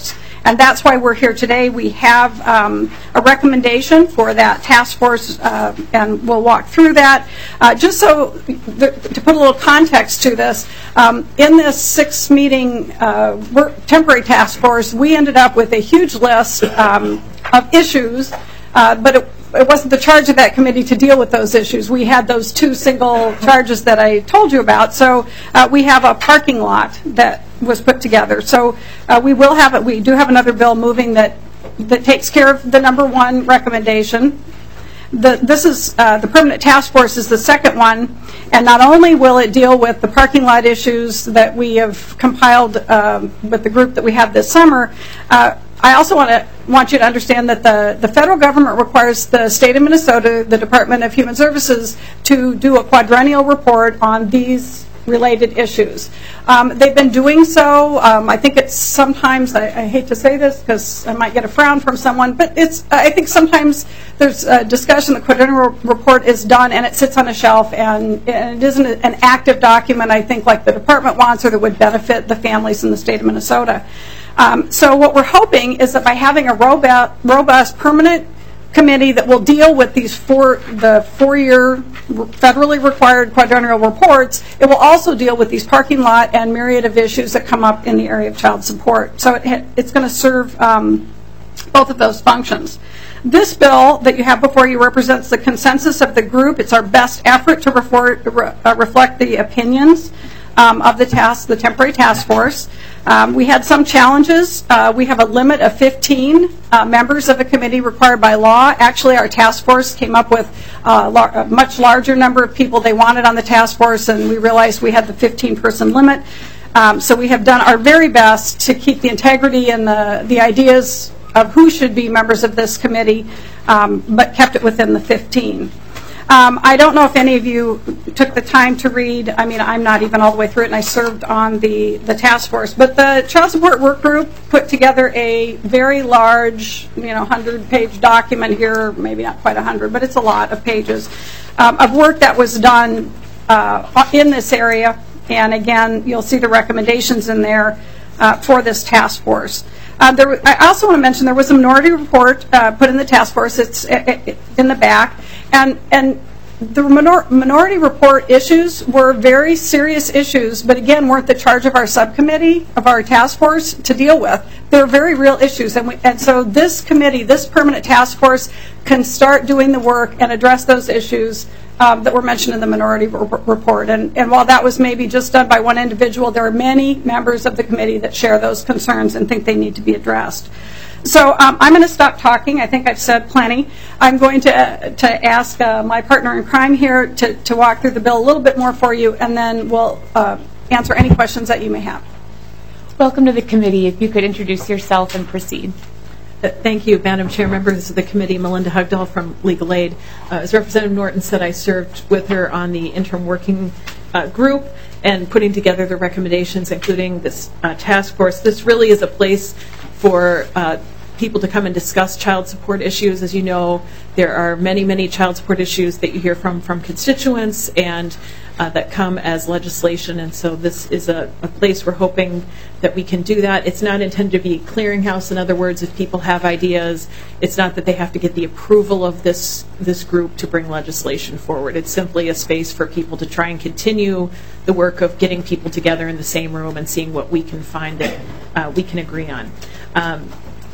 and that's why we're here today. We have um, a recommendation for that task force, uh, and we'll walk through that. Uh, just so, th- to put a little context to this, um, in this six-meeting uh, work, temporary task force, we ended up with a huge list um, of issues, uh, but it, it wasn't the charge of that committee to deal with those issues. We had those two single charges that I told you about. So uh, we have a parking lot that was put together. So uh, we will have it. We do have another bill moving that that takes care of the number one recommendation. The, this is uh, the permanent task force is the second one, and not only will it deal with the parking lot issues that we have compiled um, with the group that we have this summer. Uh, I also want to want you to understand that the, the federal government requires the state of Minnesota, the Department of Human Services, to do a quadrennial report on these related issues. Um, they've been doing so. Um, I think it's sometimes, I, I hate to say this because I might get a frown from someone, but it's. I think sometimes there's a discussion, the quadrennial report is done and it sits on a shelf, and, and it isn't an active document, I think, like the department wants or that would benefit the families in the state of Minnesota. Um, so what we're hoping is that by having a robust, robust permanent committee that will deal with these four, the four-year federally required quadrennial reports, it will also deal with these parking lot and myriad of issues that come up in the area of child support. So it, it's going to serve um, both of those functions. This bill that you have before you represents the consensus of the group. It's our best effort to refor- re- uh, reflect the opinions um, of the task, the temporary task force. Um, we had some challenges. Uh, we have a limit of fifteen uh, members of a committee required by law. Actually, our task force came up with uh, lar- a much larger number of people they wanted on the task force, and we realized we had the fifteen-person limit. Um, so we have done our very best to keep the integrity and the, the ideas of who should be members of this committee, um, but kept it within the fifteen. Um, I don't know if any of you took the time to read. I mean, I'm not even all the way through it, and I served on the, the task force. But the Child Support Work Group put together a very large, you know, hundred-page document here, maybe not quite one hundred, but it's a lot of pages, um, of work that was done uh, in this area. And again, you'll see the recommendations in there uh, for this task force. Uh, there, I also want to mention there was a minority report uh, put in the task force. It's it, it, in the back. And, and the minor, minority report issues were very serious issues, but again, weren't the charge of our subcommittee, of our task force to deal with. They're very real issues. And, we, and so this committee, this permanent task force, can start doing the work and address those issues um, that were mentioned in the minority r- report. And, and while that was maybe just done by one individual, there are many members of the committee that share those concerns and think they need to be addressed. So um, I'm going to stop talking. I think I've said plenty. I'm going to uh, to ask uh, my partner in crime here to, to walk through the bill a little bit more for you, and then we'll uh, answer any questions that you may have. Welcome to the committee. If you could introduce yourself and proceed. Thank you, Madam Chair, members of the committee. Melinda Hugdahl from Legal Aid. Uh, as Representative Norton said, I served with her on the interim working uh, group and putting together the recommendations, including this uh, task force. This really is a place for uh, people to come and discuss child support issues. As you know, there are many, many child support issues that you hear from from constituents and uh, that come as legislation, and so this is a, a place we're hoping that we can do that. It's not intended to be a clearinghouse. In other words, if people have ideas, it's not that they have to get the approval of this this group to bring legislation forward. It's simply a space for people to try and continue the work of getting people together in the same room and seeing what we can find that uh, we can agree on. Um,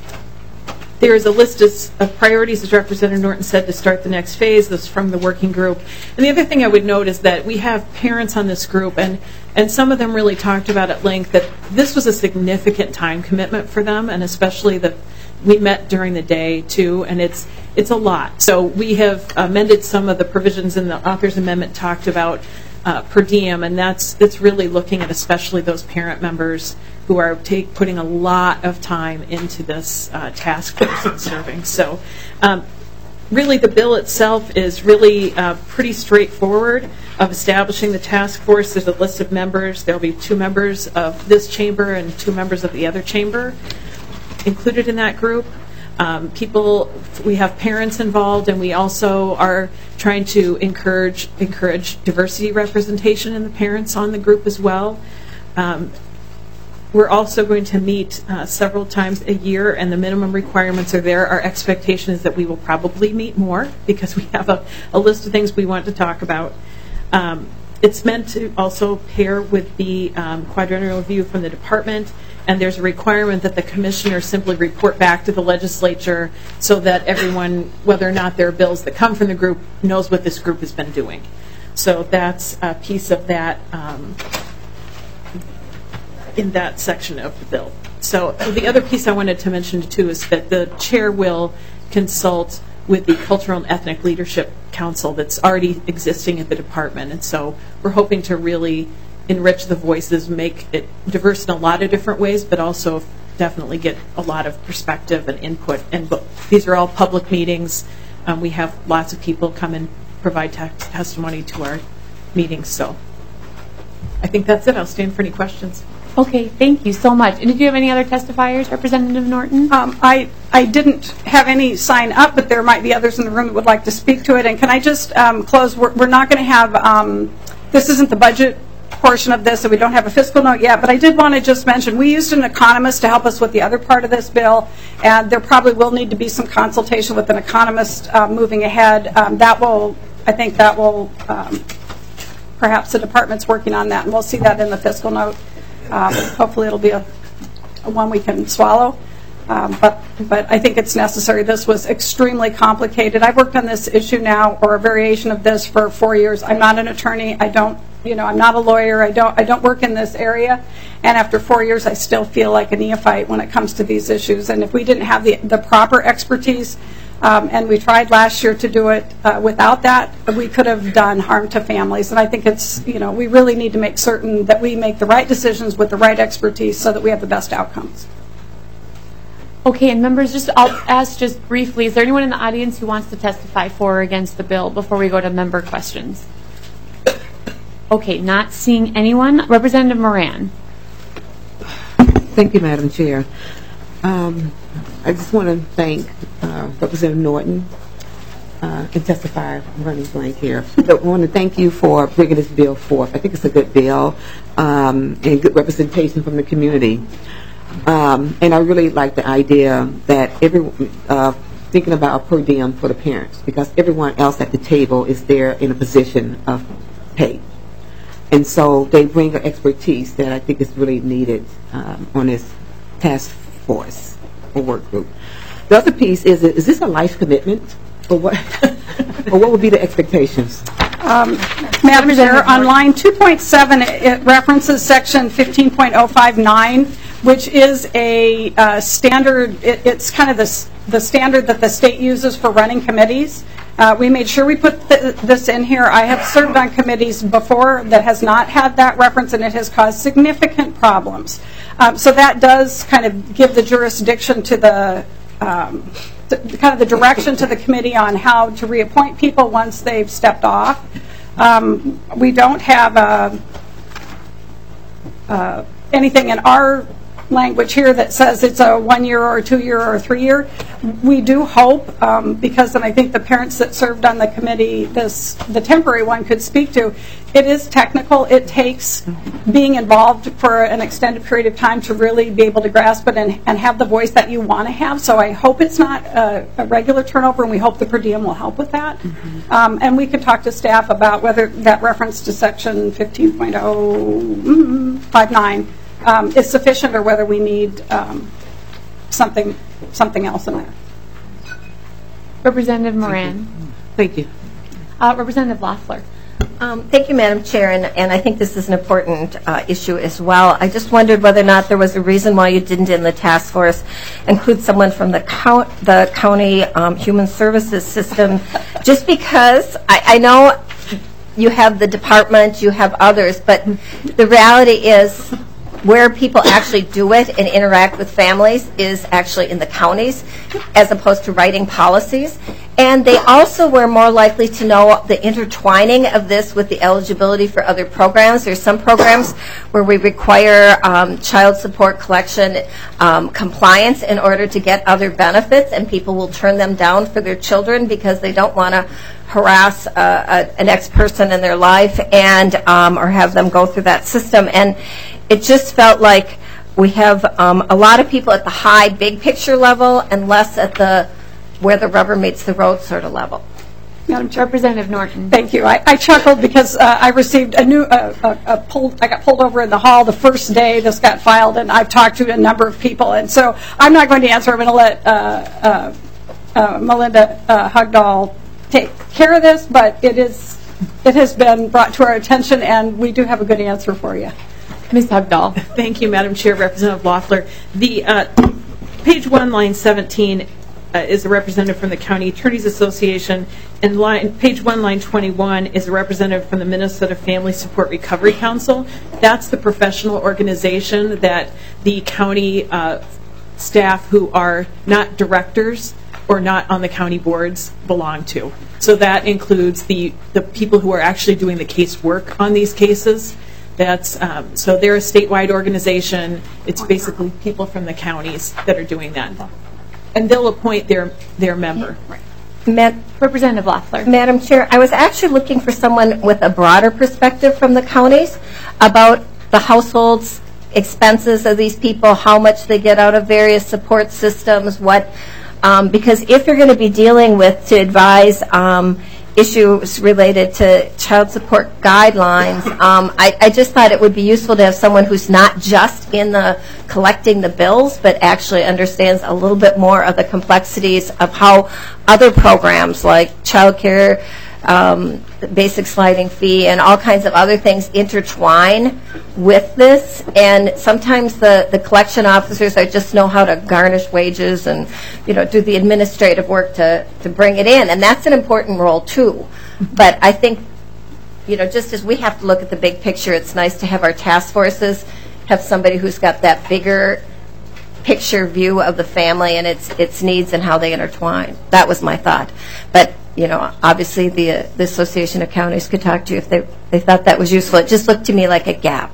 There is a list of priorities, as Representative Norton said, to start the next phase. This is from the working group. And the other thing I would note is that we have parents on this group, and, and some of them really talked about at length that this was a significant time commitment for them, and especially that we met during the day, too, and it's it's a lot. So we have amended some of the provisions in the author's amendment talked about uh, per diem, and that's, that's really looking at especially those parent members who are take, putting a lot of time into this uh, task force and serving. So um, really the bill itself is really uh, pretty straightforward of establishing the task force. There's a list of members. There will be two members of this chamber and two members of the other chamber included in that group. Um, people, we have parents involved, and we also are trying to encourage encourage diversity representation in the parents on the group as well. Um, we're also going to meet uh, several times a year, and the minimum requirements are there. Our expectation is that we will probably meet more because we have a, a list of things we want to talk about. Um, it's meant to also pair with the um, quadrennial review from the department, and there's a requirement that the commissioner simply report back to the legislature so that everyone, whether or not there are bills that come from the group, knows what this group has been doing. So that's a piece of that um, in that section of the bill. So the other piece I wanted to mention too is that the chair will consult with the Cultural and Ethnic Leadership Council that's already existing at the department. And so we're hoping to really enrich the voices, make it diverse in a lot of different ways, but also definitely get a lot of perspective and input. And these are all public meetings. Um, we have lots of people come and provide te- testimony to our meetings. So I think that's it. I'll stand for any questions. Okay, thank you so much. And did you have any other testifiers, Representative Norton? Um, I, I didn't have any sign up, but there might be others in the room that would like to speak to it. And can I just um, close? We're, we're not going to have, um, this isn't the budget portion of this, so we don't have a fiscal note yet, but I did want to just mention, we used an economist to help us with the other part of this bill, and there probably will need to be some consultation with an economist uh, moving ahead. Um, that will, I think that will, um, perhaps the department's working on that, and we'll see that in the fiscal note. Um, hopefully it'll be a, a one we can swallow. Um, but, but I think it's necessary. This was extremely complicated. I've worked on this issue now, or a variation of this, for four years. I'm not an attorney. I don't, you know, I'm not a lawyer. I don't, I don't work in this area. And after four years, I still feel like a neophyte when it comes to these issues. And if we didn't have the, the proper expertise, um, and we tried last year to do it uh, without that, we could have done harm to families. And I think it's, you know, we really need to make certain that we make the right decisions with the right expertise so that we have the best outcomes. Okay, and members, just I'll ask just briefly, is there anyone in the audience who wants to testify for or against the bill before we go to member questions? Okay, not seeing anyone. Representative Moran. Thank you, Madam Chair. Um, I just want to thank uh, Representative Norton uh, and testify. I'm running blank here. But I want to thank you for bringing this bill forth. I think it's a good bill um, and good representation from the community. Um, and I really like the idea that every uh, thinking about a per diem for the parents, because everyone else at the table is there in a position of pay. And so they bring an expertise that I think is really needed um, on this task force or work group. The other piece is, is this a life commitment? Or what, or what would be the expectations? Um, Madam Chair, on line two point seven, it references section fifteen point oh five nine, which is a uh, standard, it, it's kind of the, the standard that the state uses for running committees. Uh, we made sure we put th this in here. I have served on committees before that has not had that reference, and it has caused significant problems. Um, so that does kind of give the jurisdiction to the, um, to, kind of the direction to the committee on how to reappoint people once they've stepped off. Um, we don't have a, uh, anything in our language here that says it's a one year or a two year or a three year. We do hope, um, because, and I think the parents that served on the committee, this the temporary one could speak to, it is technical. It takes being involved for an extended period of time to really be able to grasp it and, and have the voice that you want to have. So I hope it's not a, a regular turnover, and we hope the per diem will help with that. Mm-hmm. um, and we could talk to staff about whether that reference to section fifteen point oh five nine Um, is sufficient, or whether we need um, something something else in there. Representative Moran. Thank you. Uh, Representative Loeffler. Um, thank you, Madam Chair, and, and I think this is an important uh, issue as well. I just wondered whether or not there was a reason why you didn't, in the task force, include someone from the, count, the county um, human services system, just because I, I know you have the department, you have others, but the reality is where people actually do it and interact with families is actually in the counties, as opposed to writing policies. And they also were more likely to know the intertwining of this with the eligibility for other programs. There's some programs where we require um, child support collection um, compliance in order to get other benefits, and people will turn them down for their children because they don't want to harass uh, a, an ex-person in their life and um, or have them go through that system. And it just felt like we have um, a lot of people at the high, big picture level and less at the where the rubber meets the road sort of level. Madam Chair. Representative Norton. Thank you. I, I chuckled because uh, I received a new, uh, a, a pulled, I got pulled over in the hall the first day this got filed, and I've talked to a number of people, and so I'm not going to answer. I'm going to let uh, uh, uh, Melinda uh, Hugdahl take care of this, but it is, it has been brought to our attention, and we do have a good answer for you. Miz Hugdahl. Thank you, Madam Chair. Representative Loeffler. The uh, page one, line seventeen. Uh, is a representative from the County Attorneys Association, and line, page one, line twenty-one is a representative from the Minnesota Family Support Recovery Council. That's the professional organization that the county uh, staff who are not directors or not on the county boards belong to. So that includes the, the people who are actually doing the case work on these cases. That's um, so they're a statewide organization. It's basically people from the counties that are doing that. And they'll appoint their their member. Ma- Representative Loeffler. Madam Chair, I was actually looking for someone with a broader perspective from the counties about the households, expenses of these people, how much they get out of various support systems, what, um, because if you're going to be dealing with, to advise um, issues related to child support guidelines, um, I, I just thought it would be useful to have someone who's not just in the collecting the bills, but actually understands a little bit more of the complexities of how other programs like child care, um, basic sliding fee, and all kinds of other things intertwine with this. And sometimes the, the collection officers are just know how to garnish wages and, you know, do the administrative work to, to bring it in. And that's an important role, too. But I think, you know, just as we have to look at the big picture, it's nice to have our task forces have somebody who's got that bigger picture view of the family and its its needs and how they intertwine. That was my thought. But you know, obviously the uh, the Association of Counties could talk to you if they they thought that was useful. It just looked to me like a gap.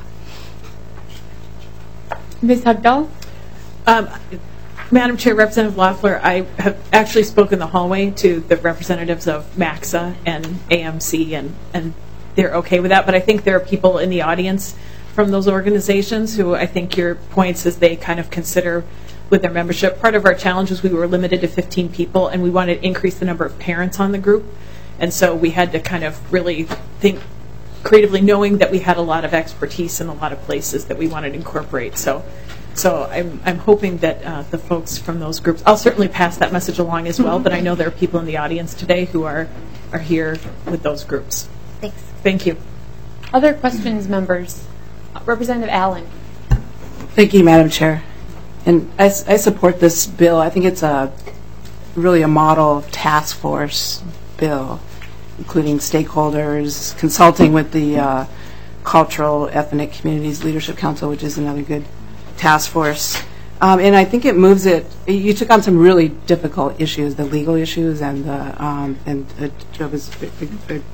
Miz Hugdahl. Um, Madam Chair, Representative Loeffler, I have actually spoken in the hallway to the representatives of MAXA and A M C, and, and they're okay with that. But I think there are people in the audience from those organizations who I think your points as they kind of consider with their membership. Part of our challenge was we were limited to fifteen people, and we wanted to increase the number of parents on the group. And so we had to kind of really think creatively, knowing that we had a lot of expertise in a lot of places that we wanted to incorporate. So so I'm, I'm hoping that uh, the folks from those groups, I'll certainly pass that message along as well, but I know there are people in the audience today who are, are here with those groups. Thanks. Thank you. Other questions, members? Uh, Representative Allen. Thank you, Madam Chair. And I, I support this bill. I think it's a really a model task force bill, including stakeholders, consulting with the uh, Cultural Ethnic Communities Leadership Council, which is another good task force. Um, and I think it moves it, you took on some really difficult issues, the legal issues, and the, um, and it, it was a, a, a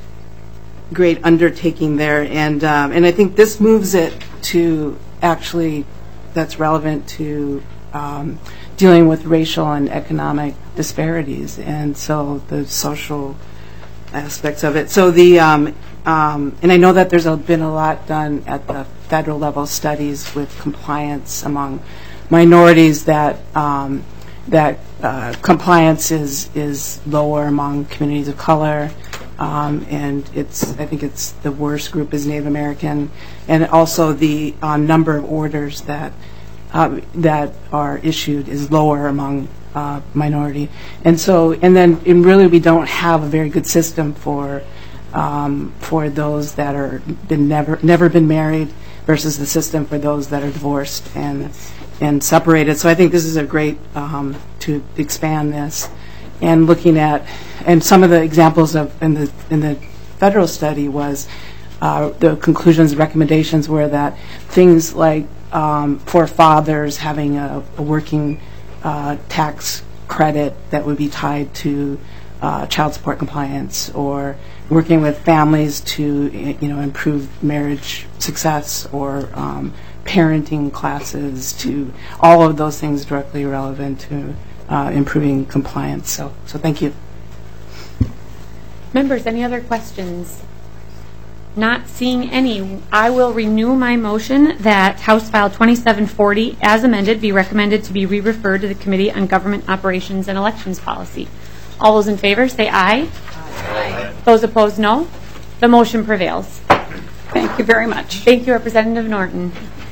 great undertaking there. And, um, and I think this moves it to actually, that's relevant to um, dealing with racial and economic disparities, and so the social aspects of it. So the, um, um, and I know that there's a, been a lot done at the federal level, studies with compliance among minorities, that um, that uh, compliance is is lower among communities of color, um, and it's I think it's the worst group is Native American, and also the uh, number of orders that uh, that are issued is lower among uh, minority, and so and then and really we don't have a very good system for um, for those that are been never never been married versus the system for those that are divorced and and separated. So I think this is a great um, to expand this, and looking at and some of the examples of in the in the federal study was uh, the conclusions, recommendations were that things like um, for fathers having a, a working uh, tax credit that would be tied to uh, child support compliance, or working with families to you know improve marriage success, or um, parenting classes, to all of those things directly relevant to uh, improving compliance. So, so thank you. Members, any other questions? Not seeing any, I will renew my motion that House File twenty-seven forty, as amended, be recommended to be re-referred to the Committee on Government Operations and Elections Policy. All those in favor, say aye. Aye. Those opposed, no. The motion prevails. Thank you very much. Thank you, Representative Norton.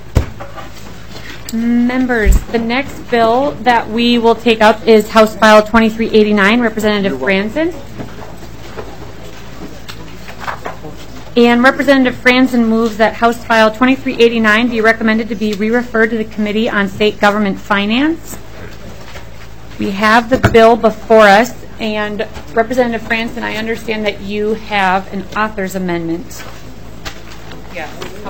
Members, the next bill that we will take up is House File twenty-three eighty-nine, Representative Franson. And Representative Franson moves that House File twenty-three eighty-nine be recommended to be re-referred to the Committee on State Government Finance. We have the bill before us, and Representative Franson, I understand that you have an author's amendment. Yes.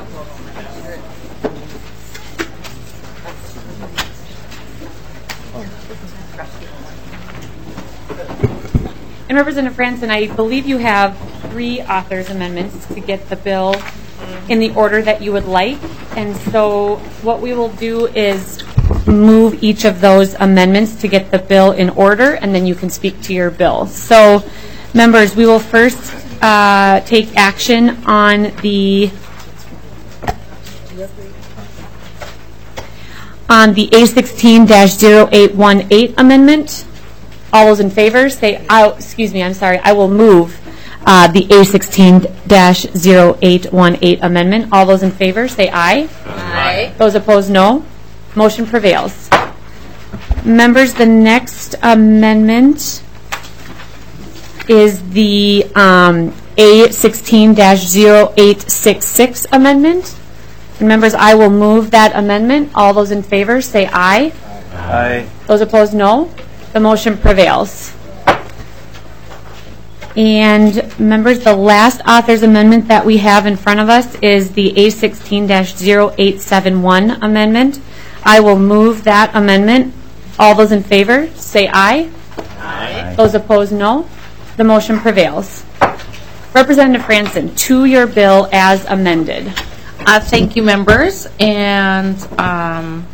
And Representative Franson, I believe you have three authors' amendments to get the bill in the order that you would like. And so what we will do is move each of those amendments to get the bill in order, and then you can speak to your bill. So, members, we will first uh, take action on the on the A sixteen dash zero eight one eight amendment. All those in favor say, oh, excuse me, I'm sorry, I will move uh, the A sixteen dash zero eight one eight amendment. All those in favor say aye. Aye. Those opposed, no. Motion prevails. Members, the next amendment is the um, A sixteen dash zero eight six six amendment. And members, I will move that amendment. All those in favor say aye. Aye. Those opposed, no. The motion prevails. And members, the last author's amendment that we have in front of us is the A sixteen dash zero eight seven one amendment. I will move that amendment. All those in favor say aye. Aye. Those opposed, no. The motion prevails. Representative Franson, to your bill as amended. Uh, thank you, members. And um,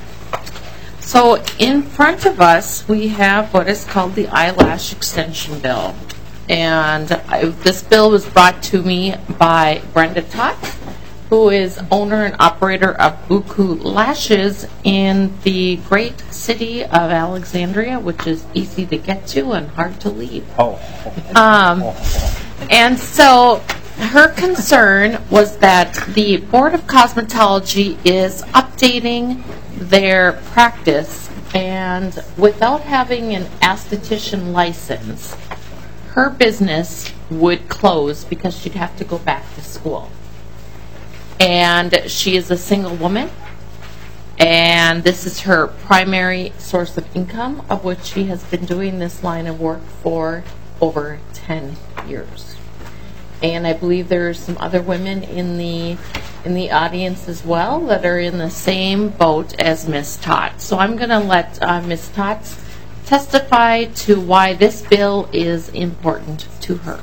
so in front of us, we have what is called the eyelash extension bill. And I, this bill was brought to me by Brenda Tutts, who is owner and operator of Buku Lashes in the great city of Alexandria, which is easy to get to and hard to leave. Oh. Um, and so her concern was that the Board of Cosmetology is updating their practice, and without having an esthetician license, her business would close because she'd have to go back to school. And she is a single woman, and this is her primary source of income, of which she has been doing this line of work for over ten years. And I believe there are some other women in the in the audience as well that are in the same boat as Miz Tutts. So I'm going to let uh, Miz Tutts testify to why this bill is important to her.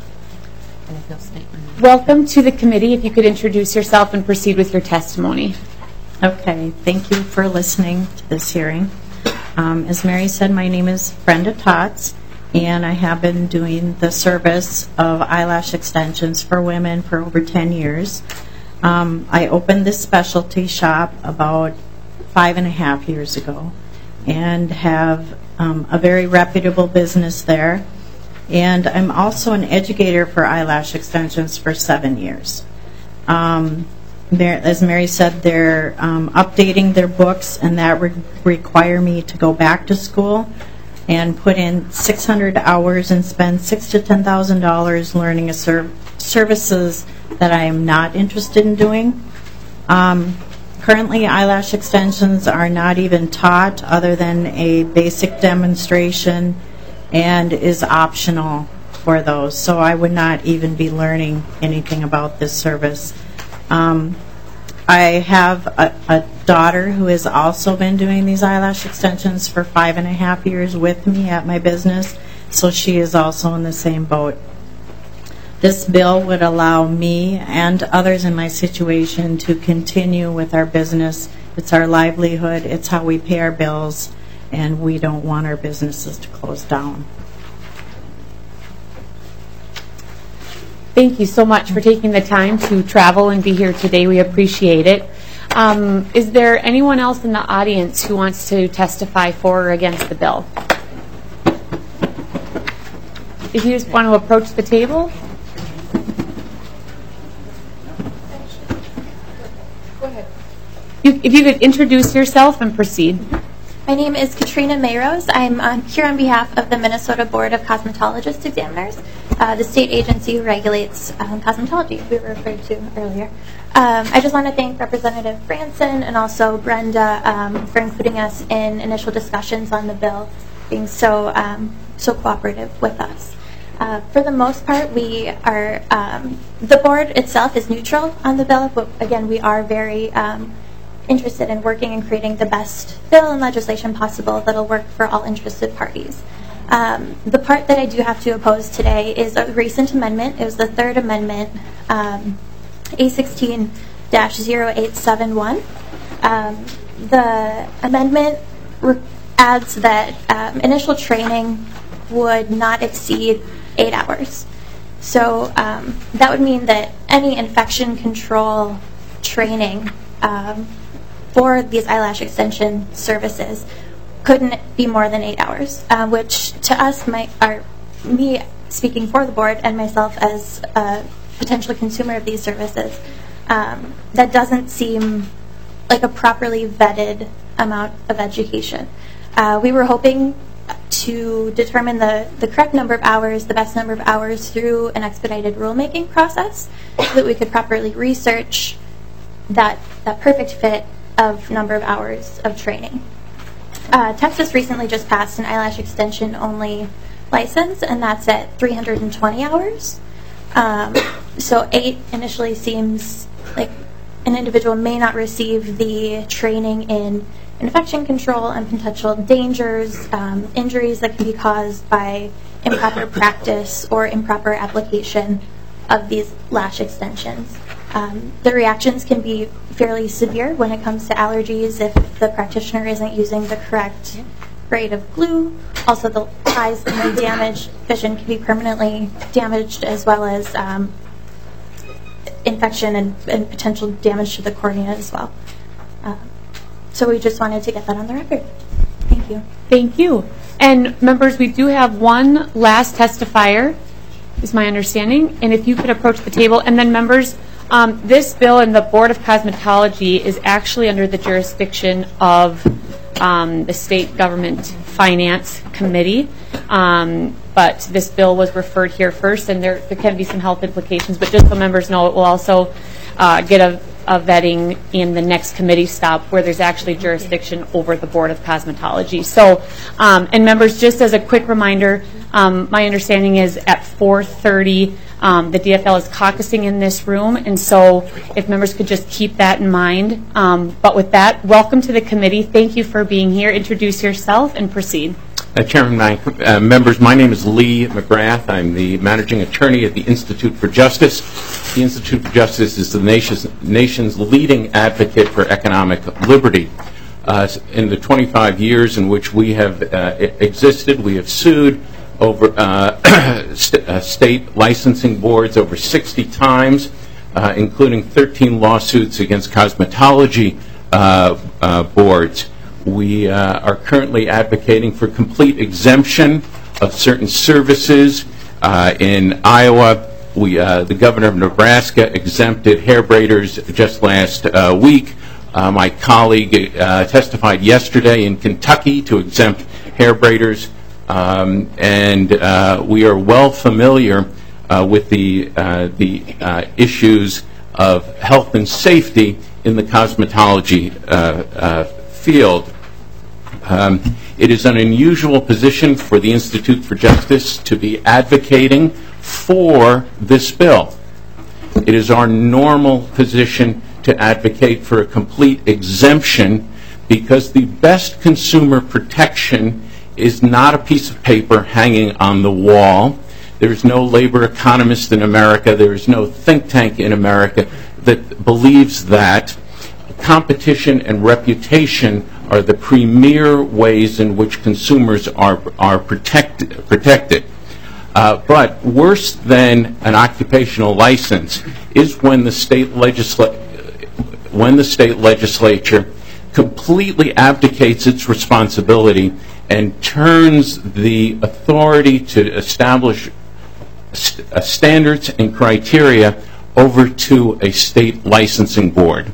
Welcome to the committee. If you could introduce yourself and proceed with your testimony. Okay, thank you for listening to this hearing. Um, as Mary said, my name is Brenda Tutts, and I have been doing the service of eyelash extensions for women for over ten years. Um, I opened this specialty shop about five and a half years ago and have um, a very reputable business there. And I'm also an educator for eyelash extensions for seven years. Um, as Mary said, they're um, updating their books, and that would require me to go back to school and put in six hundred hours and spend six to ten thousand dollars learning a ser- services that I am not interested in doing. Um, currently, eyelash extensions are not even taught other than a basic demonstration, and is optional for those. So I would not even be learning anything about this service. Um, I have a, a daughter who has also been doing these eyelash extensions for five and a half years with me at my business, so she is also in the same boat. This bill would allow me and others in my situation to continue with our business. It's our livelihood. It's how we pay our bills, and we don't want our businesses to close down. Thank you so much for taking the time to travel and be here today. We appreciate it. Um, is there anyone else in the audience who wants to testify for or against the bill? If you just want to approach the table. Go ahead. You, if you could introduce yourself and proceed. My name is Katrina Mayrose. I'm on, here on behalf of the Minnesota Board of Cosmetologist Examiners, uh, the state agency who regulates um, cosmetology we were referred to earlier. Um, I just want to thank Representative Franson and also Brenda um, for including us in initial discussions on the bill, being so um, so cooperative with us. Uh, for the most part, we are, um, the board itself is neutral on the bill, but again, we are very um, interested in working and creating the best bill and legislation possible that will work for all interested parties. Um, the part that I do have to oppose today is a recent amendment. It was the third amendment, um, A sixteen dash zero eight seven one. Um, the amendment re- adds that um, initial training would not exceed eight hours. So um, that would mean that any infection control training um, for these eyelash extension services couldn't be more than eight hours, uh, which to us, my, our, me speaking for the board and myself as a potential consumer of these services, um, that doesn't seem like a properly vetted amount of education. Uh, we were hoping to determine the, the correct number of hours, the best number of hours through an expedited rulemaking process so that we could properly research that, that perfect fit of number of hours of training. Uh, Texas recently just passed an eyelash extension only license, and that's at three hundred twenty hours. Um, so eight initially seems like an individual may not receive the training in infection control and potential dangers, um, injuries that can be caused by improper practice or improper application of these lash extensions. Um, the reactions can be fairly severe when it comes to allergies if the practitioner isn't using the correct grade of glue. Also, the eyes can be damaged, vision can be permanently damaged, as well as um, infection and, and potential damage to the cornea as well. Uh, so we just wanted to get that on the record. Thank you. Thank you. And members, we do have one last testifier, is my understanding. And if you could approach the table. And then members, um, this bill and the Board of Cosmetology is actually under the jurisdiction of um, the State Government Finance Committee. Um, but this bill was referred here first, and there, there can be some health implications. But just so members know, it will also uh, get a of vetting in the next committee stop where there's actually jurisdiction over the Board of Cosmetology. So, um, and members, just as a quick reminder, um, my understanding is at four thirty, um, the D F L is caucusing in this room, and so if members could just keep that in mind. Um, but with that, welcome to the committee. Thank you for being here. Introduce yourself and proceed. Uh, Chairman, my, uh, members, my name is Lee McGrath. I'm the managing attorney at the Institute for Justice. The Institute for Justice is the nation's, nation's leading advocate for economic liberty. Uh, in the twenty-five years in which we have uh, existed, we have sued over uh, st- uh, state licensing boards over sixty times, uh, including thirteen lawsuits against cosmetology uh, uh, boards. We uh, are currently advocating for complete exemption of certain services. Uh, in Iowa, we, uh, the governor of Nebraska exempted hair braiders just last uh, week. Uh, my colleague uh, testified yesterday in Kentucky to exempt hair braiders, um, and uh, we are well familiar uh, with the, uh, the uh, issues of health and safety in the cosmetology uh, uh, field. Um, it is an unusual position for the Institute for Justice to be advocating for this bill. It is our normal position to advocate for a complete exemption because the best consumer protection is not a piece of paper hanging on the wall. There is no labor economist in America. There is no think tank in America that believes that competition and reputation are the premier ways in which consumers are are protect, protected. Uh, but worse than an occupational license is when the state legisla- when the state legislature completely abdicates its responsibility and turns the authority to establish st- uh, standards and criteria over to a state licensing board.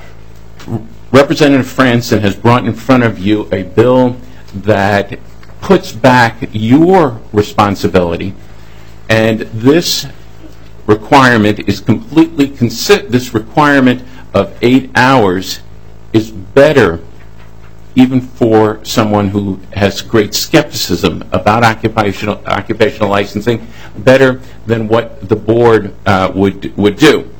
R- Representative Franson has brought in front of you a bill that puts back your responsibility, and this requirement is completely consi- this requirement of eight hours is better even for someone who has great skepticism about occupational occupational licensing, better than what the board uh, would would do.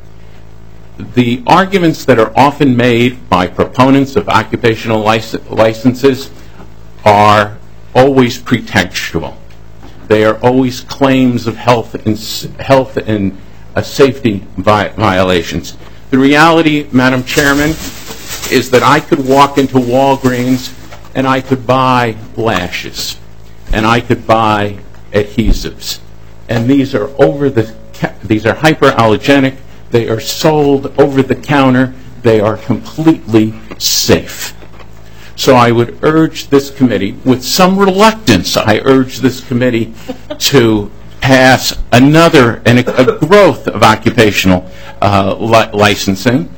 The arguments that are often made by proponents of occupational lic- licenses are always pretextual. They are always claims of health and health and uh, safety vi- violations. The reality, Madam Chairman, is that I could walk into Walgreens and I could buy lashes and I could buy adhesives, and these are over the ca- these are hyperallergenic. They are sold over the counter. They are completely safe. So I would urge this committee, with some reluctance, I urge this committee to pass another and a, a growth of occupational uh, li- licensing.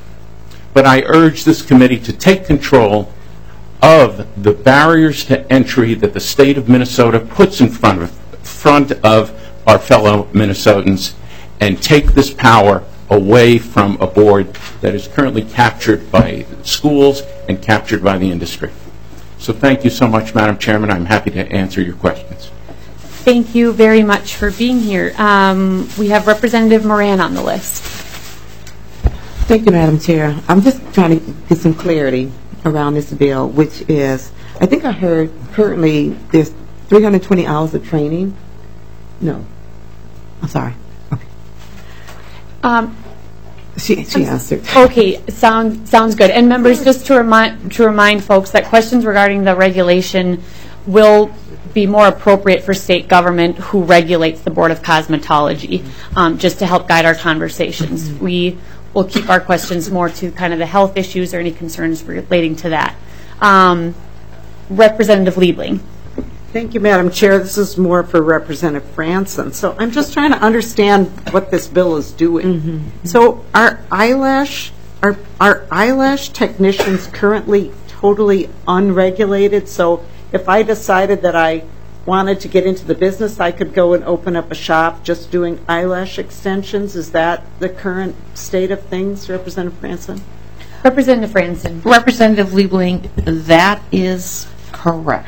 But I urge this committee to take control of the barriers to entry that the state of Minnesota puts in front of front of our fellow Minnesotans, and take this power away from a board that is currently captured by schools and captured by the industry. So thank you so much, Madam Chairman. I'm happy to answer your questions. Thank you very much for being here. Um, we have Representative Moran on the list. Thank you, Madam Chair. I'm just trying to get some clarity around this bill, which is, I think I heard currently there's three hundred twenty hours of training. No. I'm sorry. Okay. Um, she she answered. Okay, sound, sounds good. And members, just to remind, to remind folks that questions regarding the regulation will be more appropriate for state government who regulates the Board of Cosmetology, um, just to help guide our conversations. Mm-hmm. We will keep our questions more to kind of the health issues or any concerns relating to that. Um, Representative Liebling. Thank you, Madam Chair. This is more for Representative Franson. So I'm just trying to understand what this bill is doing. Mm-hmm. So are eyelash are are eyelash technicians currently totally unregulated? So if I decided that I wanted to get into the business, I could go and open up a shop just doing eyelash extensions? Is that the current state of things, Representative Franson? Representative Franson. Representative Liebling, that is correct.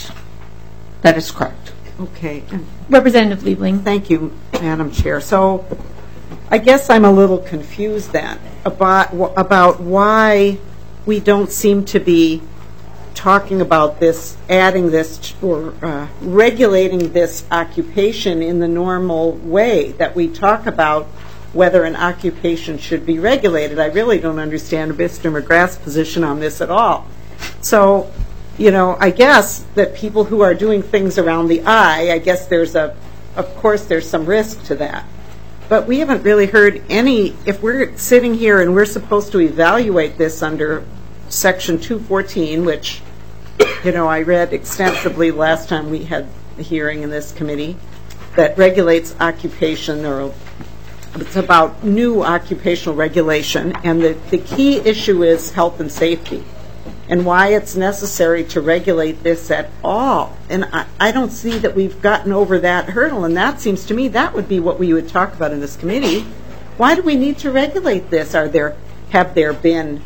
That is correct. Okay. Representative Liebling. Thank you, Madam Chair. So I guess I'm a little confused then about, about why we don't seem to be talking about this, adding this, or uh, regulating this occupation in the normal way that we talk about whether an occupation should be regulated. I really don't understand Mister McGrath's position on this at all. So, you know, I guess that people who are doing things around the eye, I guess there's a, of course, there's some risk to that. But we haven't really heard any, if we're sitting here and we're supposed to evaluate this under Section two fourteen, which, you know, I read extensively last time we had a hearing in this committee, that regulates occupation, or it's about new occupational regulation, and the, the key issue is health and safety, and why it's necessary to regulate this at all. And I, I don't see that we've gotten over that hurdle, and that seems to me that would be what we would talk about in this committee. Why do we need to regulate this? Are there, have there been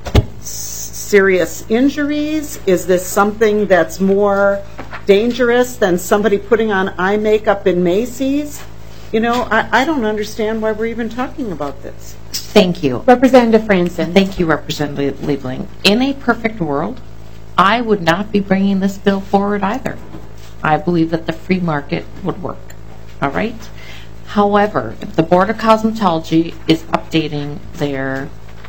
serious injuries? Is this something that's more dangerous than somebody putting on eye makeup in Macy's? You know, I, I don't understand why we're even talking about this. Thank you. Representative Franson. Thank you, Representative Liebling. In a perfect world, I would not be bringing this bill forward either. I believe that the free market would work. All right? However, if the Board of Cosmetology is updating their,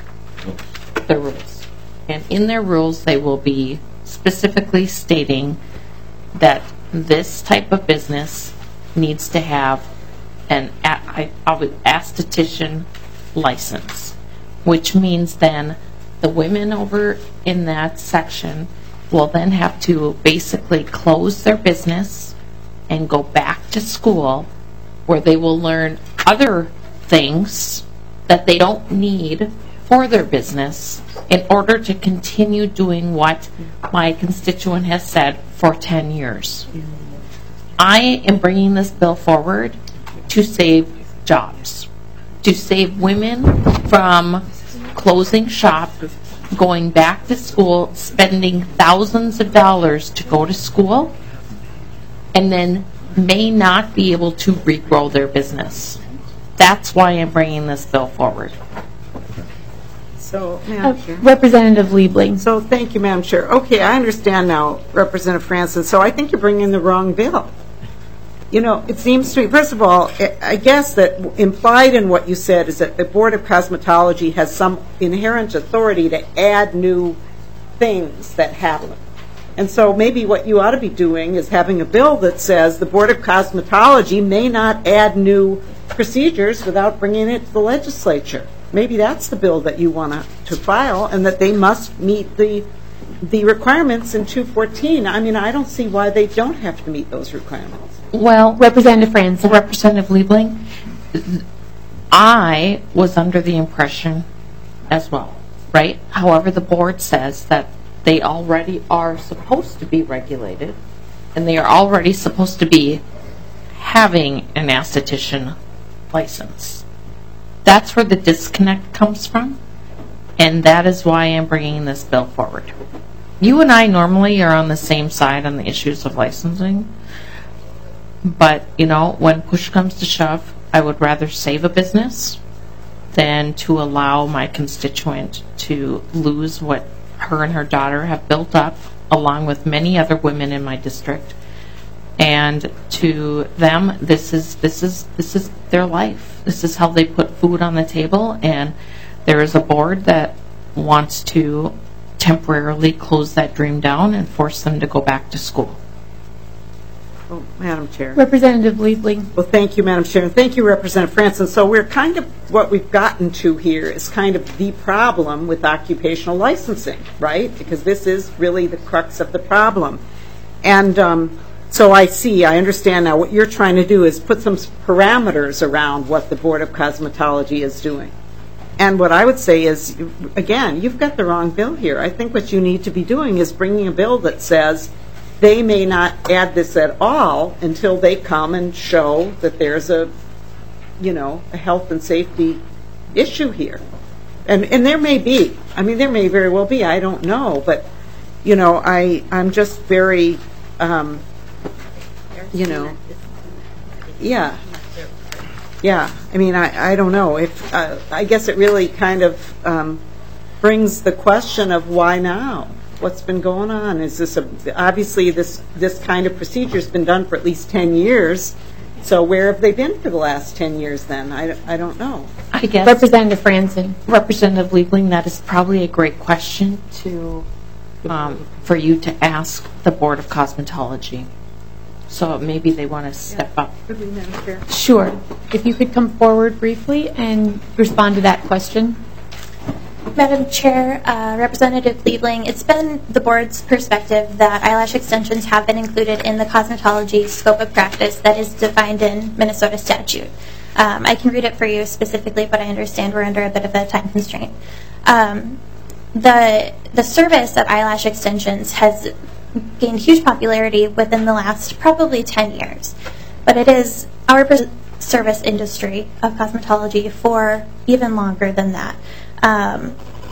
their rules, and in their rules they will be specifically stating that this type of business needs to have an a- I- a- esthetician license, which means then the women over in that section will then have to basically close their business and go back to school where they will learn other things that they don't need for their business in order to continue doing what my constituent has said for ten years. I am bringing this bill forward to save jobs, to save women from closing shop, going back to school, spending thousands of dollars to go to school, and then may not be able to regrow their business. That's why I'm bringing this bill forward. So, Madam Chair. Representative Liebling. So, thank you, Madam Chair. Okay, I understand now, Representative Francis. So, I think you're bringing the wrong bill. You know, it seems to me, first of all, I guess that implied in what you said is that the Board of Cosmetology has some inherent authority to add new things that happen. And so maybe what you ought to be doing is having a bill that says the Board of Cosmetology may not add new procedures without bringing it to the legislature. Maybe that's the bill that you want to, to file, and that they must meet the the requirements in two fourteen. I mean, I don't see why they don't have to meet those requirements. Well, Representative Francis. Representative Liebling, I was under the impression as well, right? However, the board says that they already are supposed to be regulated, and they are already supposed to be having an esthetician license. That's where the disconnect comes from, and that is why I'm bringing this bill forward. You and I normally are on the same side on the issues of licensing, but, you know, when push comes to shove, I would rather save a business than to allow my constituent to lose what her and her daughter have built up, along with many other women in my district. And to them, this is this is this is their life. This is how they put food on the table. And there is a board that wants to temporarily close that dream down and force them to go back to school. Oh, Madam Chair. Representative Liebling. Well, thank you, Madam Chair, and thank you, Representative Francis. So we're kind of, what we've gotten to here is kind of the problem with occupational licensing, right? Because this is really the crux of the problem. And um, so I see, I understand now what you're trying to do is put some parameters around what the Board of Cosmetology is doing. And what I would say is, again, you've got the wrong bill here. I think what you need to be doing is bringing a bill that says they may not add this at all until they come and show that there's a, you know, a health and safety issue here. And and there may be. I mean, there may very well be. I don't know. But, you know, I, I'm just very, um, you know, yeah. Yeah. I mean, I, I don't know. If uh, I guess it really kind of um, brings the question of why now? What's been going on? Is this a, obviously this this kind of procedure has been done for at least ten years. So where have they been for the last ten years then? I, I don't know. I guess. Representative Franson. Representative Liebling, that is probably a great question to um, for you to ask the Board of Cosmetology. So maybe they want to step up. Sure. If you could come forward briefly and respond to that question. Madam Chair, uh, Representative Liebling, it's been the board's perspective that eyelash extensions have been included in the cosmetology scope of practice that is defined in Minnesota statute. Um, I can read it for you specifically, but I understand we're under a bit of a time constraint. Um, the the service of eyelash extensions has gained huge popularity within the last probably ten years, but it is our service industry of cosmetology for even longer than that. Um,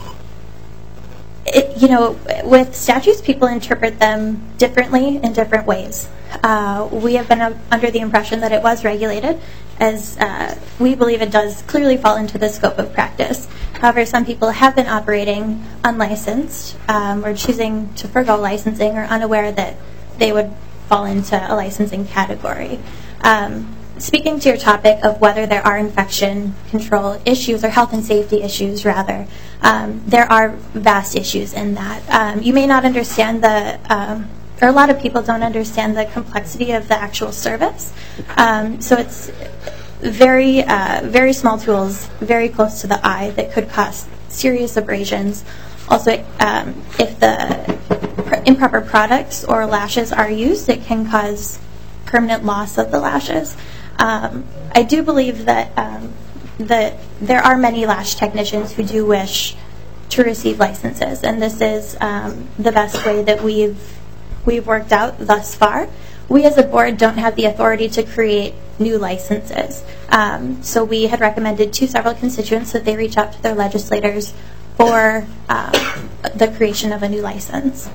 it, you know, with statutes, people interpret them differently in different ways. Uh, we have been uh, under the impression that it was regulated, as uh, we believe it does clearly fall into the scope of practice. However, some people have been operating unlicensed um, or choosing to forgo licensing or unaware that they would fall into a licensing category. Um, Speaking to your topic of whether there are infection control issues or health and safety issues, rather, um, there are vast issues in that. Um, you may not understand the um, or a lot of people don't understand the complexity of the actual service. Um, so it's very, uh, very small tools, very close to the eye that could cause serious abrasions. Also, um, if the pr- improper products or lashes are used, it can cause permanent loss of the lashes. Um, I do believe that um, that there are many lash technicians who do wish to receive licenses, and this is um, the best way that we've we've worked out thus far. We as a board don't have the authority to create new licenses, um, so we had recommended to several constituents that they reach out to their legislators for um, the creation of a new license.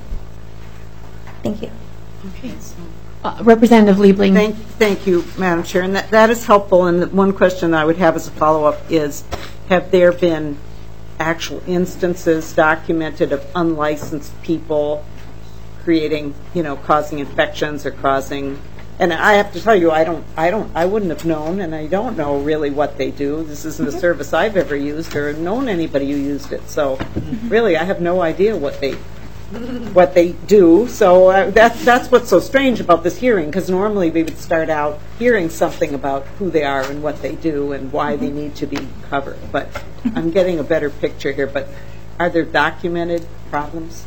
Thank you. Okay. Uh, Representative Liebling. Thank, thank you, Madam Chair. And that, that is helpful. And the one question I would have as a follow-up is, have there been actual instances documented of unlicensed people creating, you know, causing infections or causing, and I have to tell you, I don't, I don't, I wouldn't have known, and I don't know really what they do. This isn't a service I've ever used or known anybody who used it. So really, I have no idea what they what they do. So uh, that's that's what's so strange about this hearing, because normally we would start out hearing something about who they are and what they do and why they need to be covered. But I'm getting a better picture here. But are there documented problems?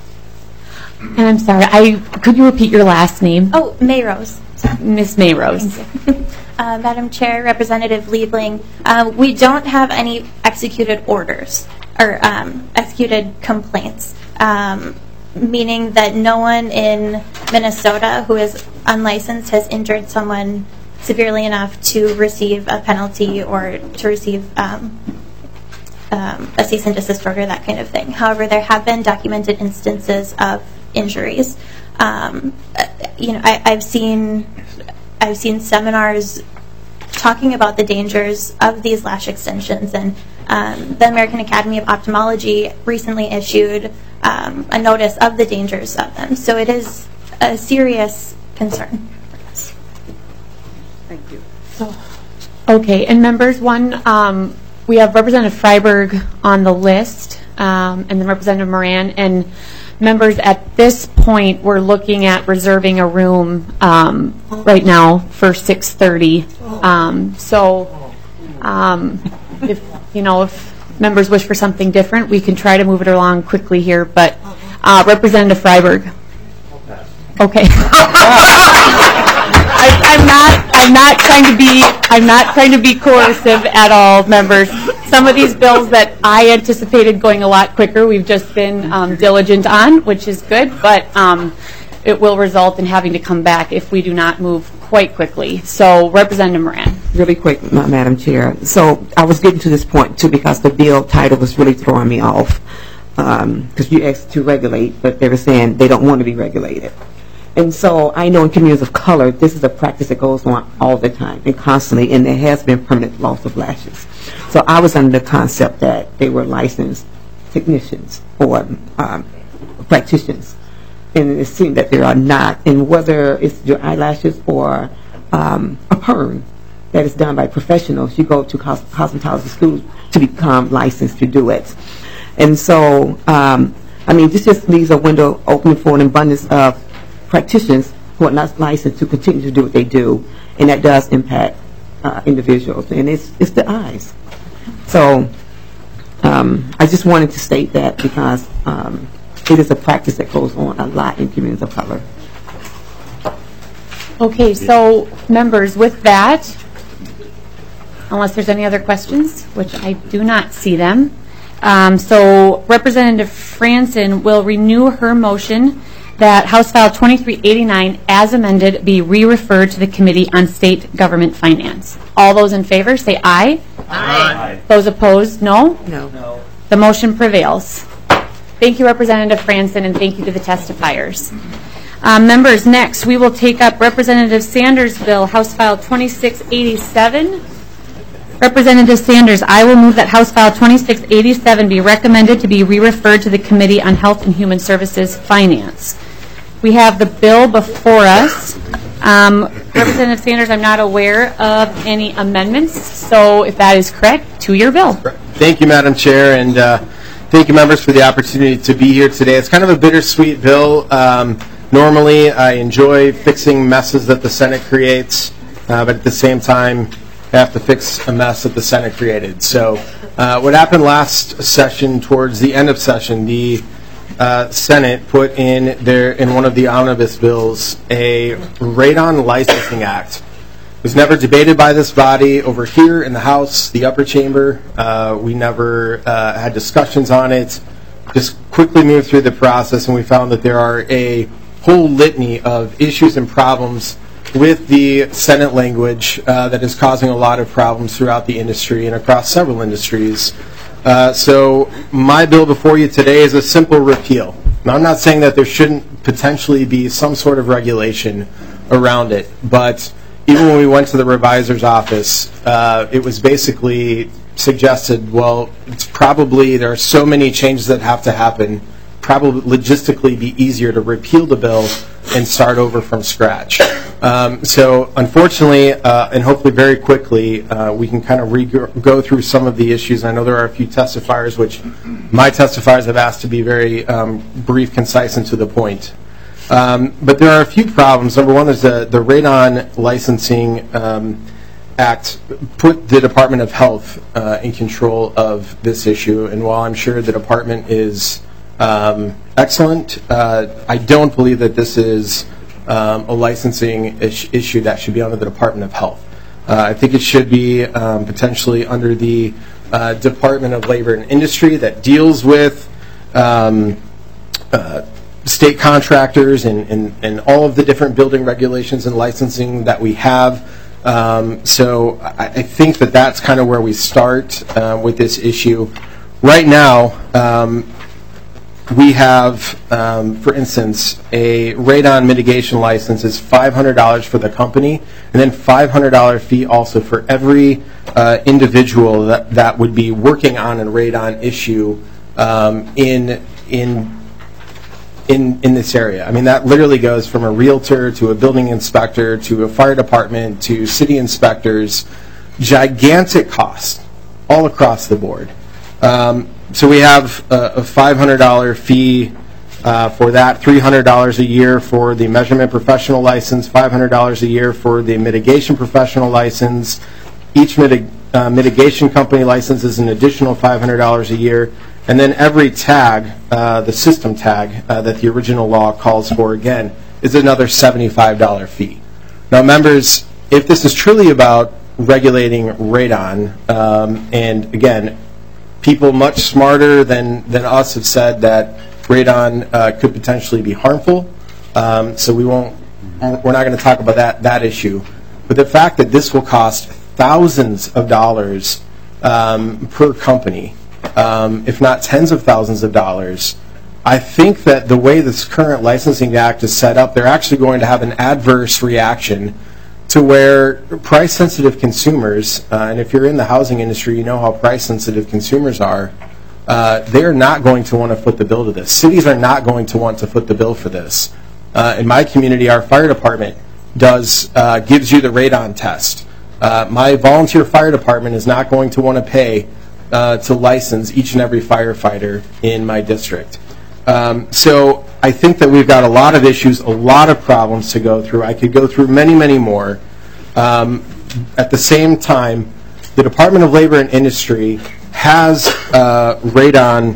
And I'm sorry, I could you repeat your last name? Oh, Mayrose. Miss Mayrose. Thank you. Uh, Madam Chair, Representative Liebling, uh, we don't have any executed orders or um, executed complaints, um, meaning that no one in Minnesota who is unlicensed has injured someone severely enough to receive a penalty or to receive um, um, a cease and desist order, that kind of thing. However, there have been documented instances of injuries. Um, you know, I, I've seen I've seen seminars talking about the dangers of these lash extensions, and um, the American Academy of Ophthalmology recently issued um, a notice of the dangers of them. So it is a serious concern. Thank you. So, okay, and members, one, um, we have Representative Freiberg on the list, um, and then Representative Moran, and members, at this point, we're looking at reserving a room um, right now for six thirty. Um, so, um, if you know, if members wish for something different, we can try to move it along quickly here. But uh, Representative Freiberg. Okay. I, I'm not. I'm not trying to be. I'm not trying to be coercive at all, members. Some of these bills that I anticipated going a lot quicker, we've just been um, diligent on, which is good. But um, it will result in having to come back if we do not move quite quickly. So, Representative Moran. Really quick, Ma- Madam Chair. So I was getting to this point too because the bill title was really throwing me off. Because um, you asked to regulate, but they were saying they don't want to be regulated. And so I know in communities of color, this is a practice that goes on all the time and constantly, and there has been permanent loss of lashes. So I was under the concept that they were licensed technicians or um, practitioners, and it seemed that they are not. And whether it's your eyelashes or um, a perm that is done by professionals, you go to cos- cosmetology schools to become licensed to do it. And so, um, I mean, this just leaves a window open for an abundance of practitioners who are not licensed to continue to do what they do, and that does impact uh, individuals, and it's it's the eyes. So um, I just wanted to state that because um, it is a practice that goes on a lot in communities of color. Okay, so members, with that, unless there's any other questions, which I do not see them, um, so Representative Franson will renew her motion that House File twenty-three eighty-nine, as amended, be re-referred to the Committee on State Government Finance. All those in favor say aye. Aye. Those opposed, no? No. No. The motion prevails. Thank you, Representative Franson, and thank you to the testifiers. Uh, members, next, we will take up Representative Sanders' bill, House File twenty-six eighty-seven. Representative Sanders, I will move that House File twenty-six eighty-seven be recommended to be re-referred to the Committee on Health and Human Services Finance. We have the bill before us. Um, Representative Sanders, I'm not aware of any amendments, so if that is correct, to your bill. Thank you, Madam Chair, and uh, thank you, members, for the opportunity to be here today. It's kind of a bittersweet bill. Um, Normally, I enjoy fixing messes that the Senate creates, uh, but at the same time, I have to fix a mess that the Senate created. So uh, what happened last session, towards the end of session, the uh, Senate put in their in one of the omnibus bills a radon licensing act. It was never debated by this body over here in the House, the upper chamber. Uh, we never uh, had discussions on it. Just quickly moved through the process, and we found that there are a whole litany of issues and problems with the Senate language uh, that is causing a lot of problems throughout the industry and across several industries. Uh, so my bill before you today is a simple repeal. Now, I'm not saying that there shouldn't potentially be some sort of regulation around it, but even when we went to the revisor's office, uh, it was basically suggested, well, it's probably, there are so many changes that have to happen, probably logistically be easier to repeal the bill and start over from scratch. Um, so unfortunately, uh, and hopefully very quickly, uh, we can kind of re- go through some of the issues. I know there are a few testifiers, which my testifiers have asked to be very um, brief, concise, and to the point. Um, but there are a few problems. Number one is the, the Radon Licensing um, Act put the Department of Health uh, in control of this issue. And while I'm sure the department is um, excellent, uh, I don't believe that this is um, a licensing is- issue that should be under the Department of Health. Uh, I think it should be um, potentially under the uh, Department of Labor and Industry that deals with um, uh, state contractors and, and, and all of the different building regulations and licensing that we have. Um, so I, I think that that's kind of where we start uh, with this issue. Right now, um, we have, um, for instance, a radon mitigation license is five hundred dollars for the company, and then five hundred dollars fee also for every uh, individual that, that would be working on a radon issue um, in in in in this area. I mean, that literally goes from a realtor to a building inspector to a fire department to city inspectors. Gigantic cost all across the board. Um, so we have a, a five hundred dollars fee uh, for that, three hundred dollars a year for the measurement professional license, five hundred dollars a year for the mitigation professional license. Each mitig- uh, mitigation company license is an additional five hundred dollars a year. And then every tag, uh, the system tag uh, that the original law calls for, again, is another seventy-five dollars fee. Now, members, if this is truly about regulating radon, um, and again, people much smarter than, than us have said that radon uh, could potentially be harmful, um, so we won't, we're not going to talk about that, that issue. But the fact that this will cost thousands of dollars um, per company, Um, if not tens of thousands of dollars, I think that the way this current licensing act is set up, they're actually going to have an adverse reaction to where price-sensitive consumers, uh, and if you're in the housing industry, you know how price-sensitive consumers are, uh, they're not going to want to foot the bill to this. Cities are not going to want to foot the bill for this. Uh, in my community, our fire department does uh, gives you the radon test. Uh, my volunteer fire department is not going to want to pay Uh, to license each and every firefighter in my district. Um, so I think that we've got a lot of issues, a lot of problems to go through. I could go through many, many more. Um, at the same time, the Department of Labor and Industry has uh, radon,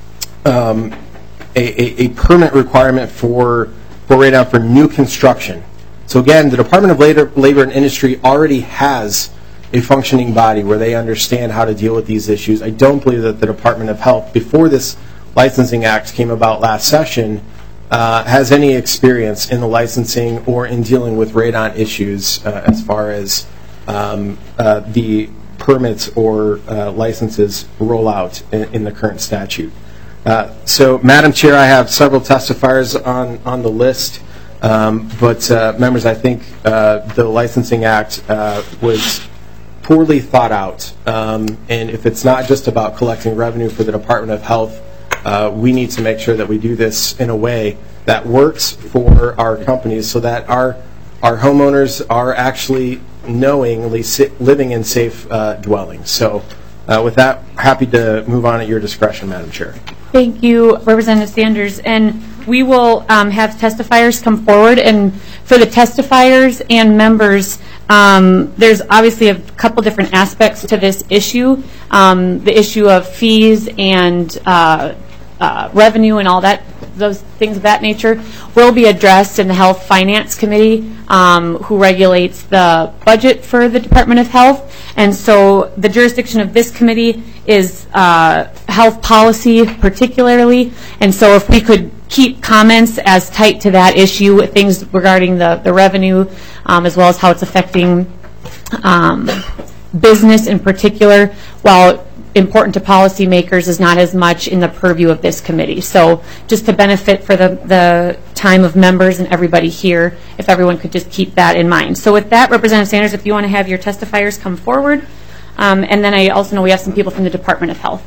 um, a, a, a permit requirement for, for radon for new construction. So again, the Department of Labor, Labor and Industry already has a functioning body where they understand how to deal with these issues. I don't believe that the Department of Health, before this licensing act came about last session, uh, has any experience in the licensing or in dealing with radon issues uh, as far as um, uh, the permits or uh, licenses roll out in, in the current statute. Uh, so, Madam Chair, I have several testifiers on, on the list, um, but uh, members, I think uh, the licensing act uh, was poorly thought out, um, and if it's not just about collecting revenue for the Department of Health, uh, we need to make sure that we do this in a way that works for our companies so that our our homeowners are actually knowingly si- living in safe uh, dwellings. So uh, with that, happy to move on at your discretion, Madam Chair. Thank you, Representative Sanders. And we will um, have testifiers come forward, and for the testifiers and members, um, there's obviously a couple different aspects to this issue. Um, the issue of fees and uh, uh, revenue and all that, those things of that nature, will be addressed in the Health Finance Committee, um, who regulates the budget for the Department of Health. And so the jurisdiction of this committee is uh, health policy particularly. And so if we could keep comments as tight to that issue, things regarding the, the revenue, um, as well as how it's affecting um, business in particular, while important to policymakers, is not as much in the purview of this committee. So just to benefit for the, the time of members and everybody here, if everyone could just keep that in mind. So with that, Representative Sanders, if you want to have your testifiers come forward. Um, and then I also know we have some people from the Department of Health.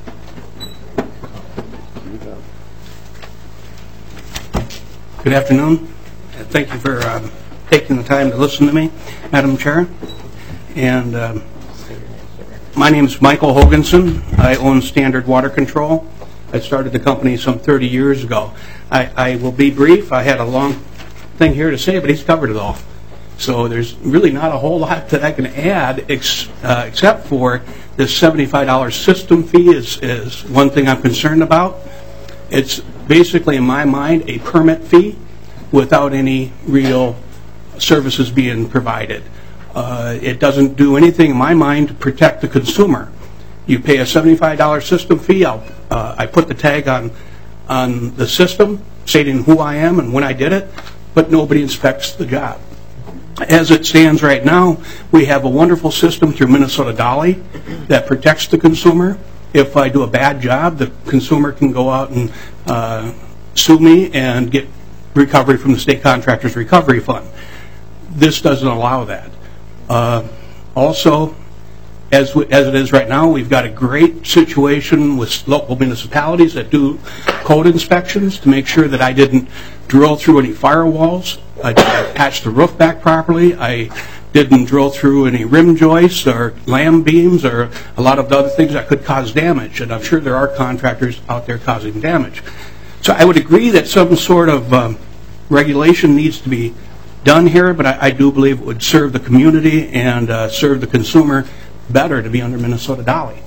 Good afternoon. Thank you for uh, taking the time to listen to me, Madam Chair. And um, my name is Michael Hoganson. I own Standard Water Control. I started the company some thirty years ago. I, I will be brief. I had a long thing here to say, but he's covered it all. So there's really not a whole lot that I can add ex, uh, except for this seventy-five dollar system fee is, is one thing I'm concerned about. It's basically, in my mind, a permit fee without any real services being provided. Uh, it doesn't do anything, in my mind, to protect the consumer. You pay a seventy-five dollar system fee. I'll, uh, I put the tag on, on the system stating who I am and when I did it, but nobody inspects the job. As it stands right now, we have a wonderful system through Minnesota Dolly that protects the consumer. If I do a bad job, the consumer can go out and uh, sue me and get recovery from the State Contractors Recovery Fund. This doesn't allow that. Uh, also, as, we, as it is right now, we've got a great situation with local municipalities that do code inspections to make sure that I didn't drill through any firewalls. I didn't patch the roof back properly. I didn't drill through any rim joists or lam beams or a lot of the other things that could cause damage. And I'm sure there are contractors out there causing damage. So I would agree that some sort of um, regulation needs to be done here, but I, I do believe it would serve the community and uh, serve the consumer better to be under Minnesota Dolly.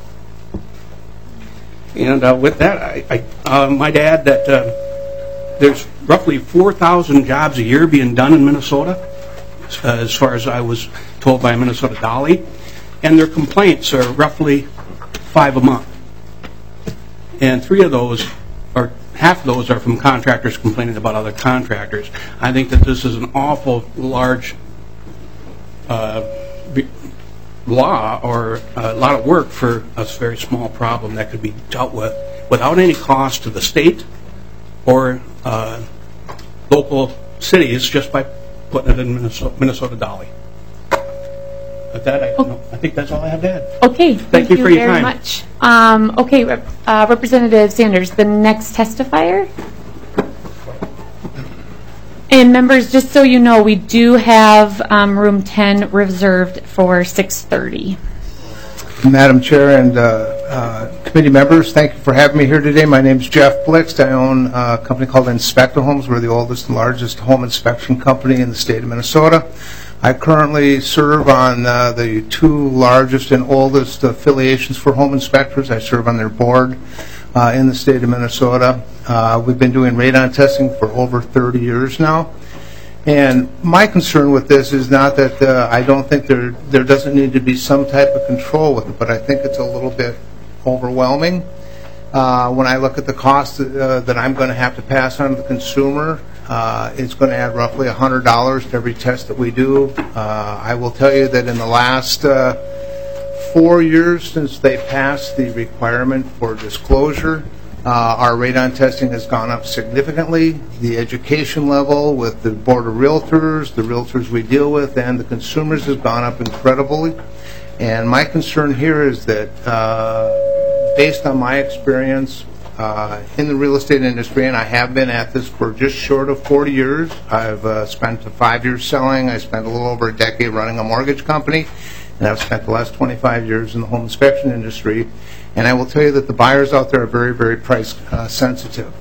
And uh, with that, I, I uh, might add that uh, there's roughly four thousand jobs a year being done in Minnesota, uh, as far as I was told by Minnesota Dolly, and their complaints are roughly five a month. And three of those, or half of those, are from contractors complaining about other contractors. I think that this is an awful large uh, law or a lot of work for a very small problem that could be dealt with without any cost to the state or uh, local cities just by putting it in Minnesota, Minnesota Dolly. With that, I, no, I think that's all I have to add. Okay, thank, thank you, you for your very time. much. Um, okay, Rep, uh, Representative Sanders, the next testifier. And members, just so you know, we do have um, room ten reserved for six thirty. Madam Chair and uh, uh, committee members, thank you for having me here today. My name is Jeff Blixt. I own a company called Inspector Homes. We're the oldest and largest home inspection company in the state of Minnesota. I currently serve on uh, the two largest and oldest affiliations for home inspectors. I serve on their board uh, in the state of Minnesota. Uh, we've been doing radon testing for over thirty years now. And my concern with this is not that uh, I don't think there there doesn't need to be some type of control with it, but I think it's a little bit overwhelming. Uh, when I look at the cost uh, that I'm going to have to pass on to the consumer, uh, it's going to add roughly one hundred dollars to every test that we do. Uh, I will tell you that in the last uh, four years since they passed the requirement for disclosure, Uh, our radon testing has gone up significantly. The education level with the Board of Realtors, the realtors we deal with, and the consumers has gone up incredibly. And my concern here is that, uh, based on my experience uh, in the real estate industry, and I have been at this for just short of forty years. I've uh, spent five years selling. I spent a little over a decade running a mortgage company, and I've spent the last twenty-five years in the home inspection industry. And I will tell you that the buyers out there are very, very price uh, sensitive.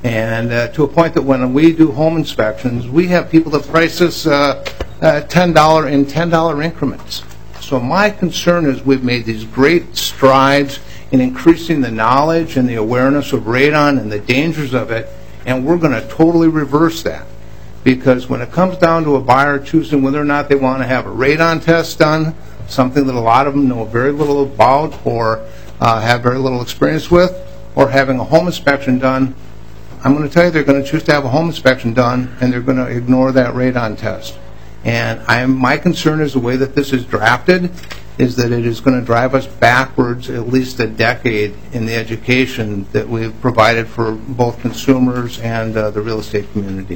And uh, to a point that when we do home inspections, we have people that price us uh, uh, ten dollars in ten dollar increments. So my concern is we've made these great strides in increasing the knowledge and the awareness of radon and the dangers of it, and we're going to totally reverse that. Because when it comes down to a buyer choosing whether or not they want to have a radon test done, something that a lot of them know very little about or uh, have very little experience with, or having a home inspection done, I'm going to tell you they're going to choose to have a home inspection done, and they're going to ignore that radon test. And I'm, my concern is the way that this is drafted is that it is going to drive us backwards at least a decade in the education that we've provided for both consumers and uh, the real estate community.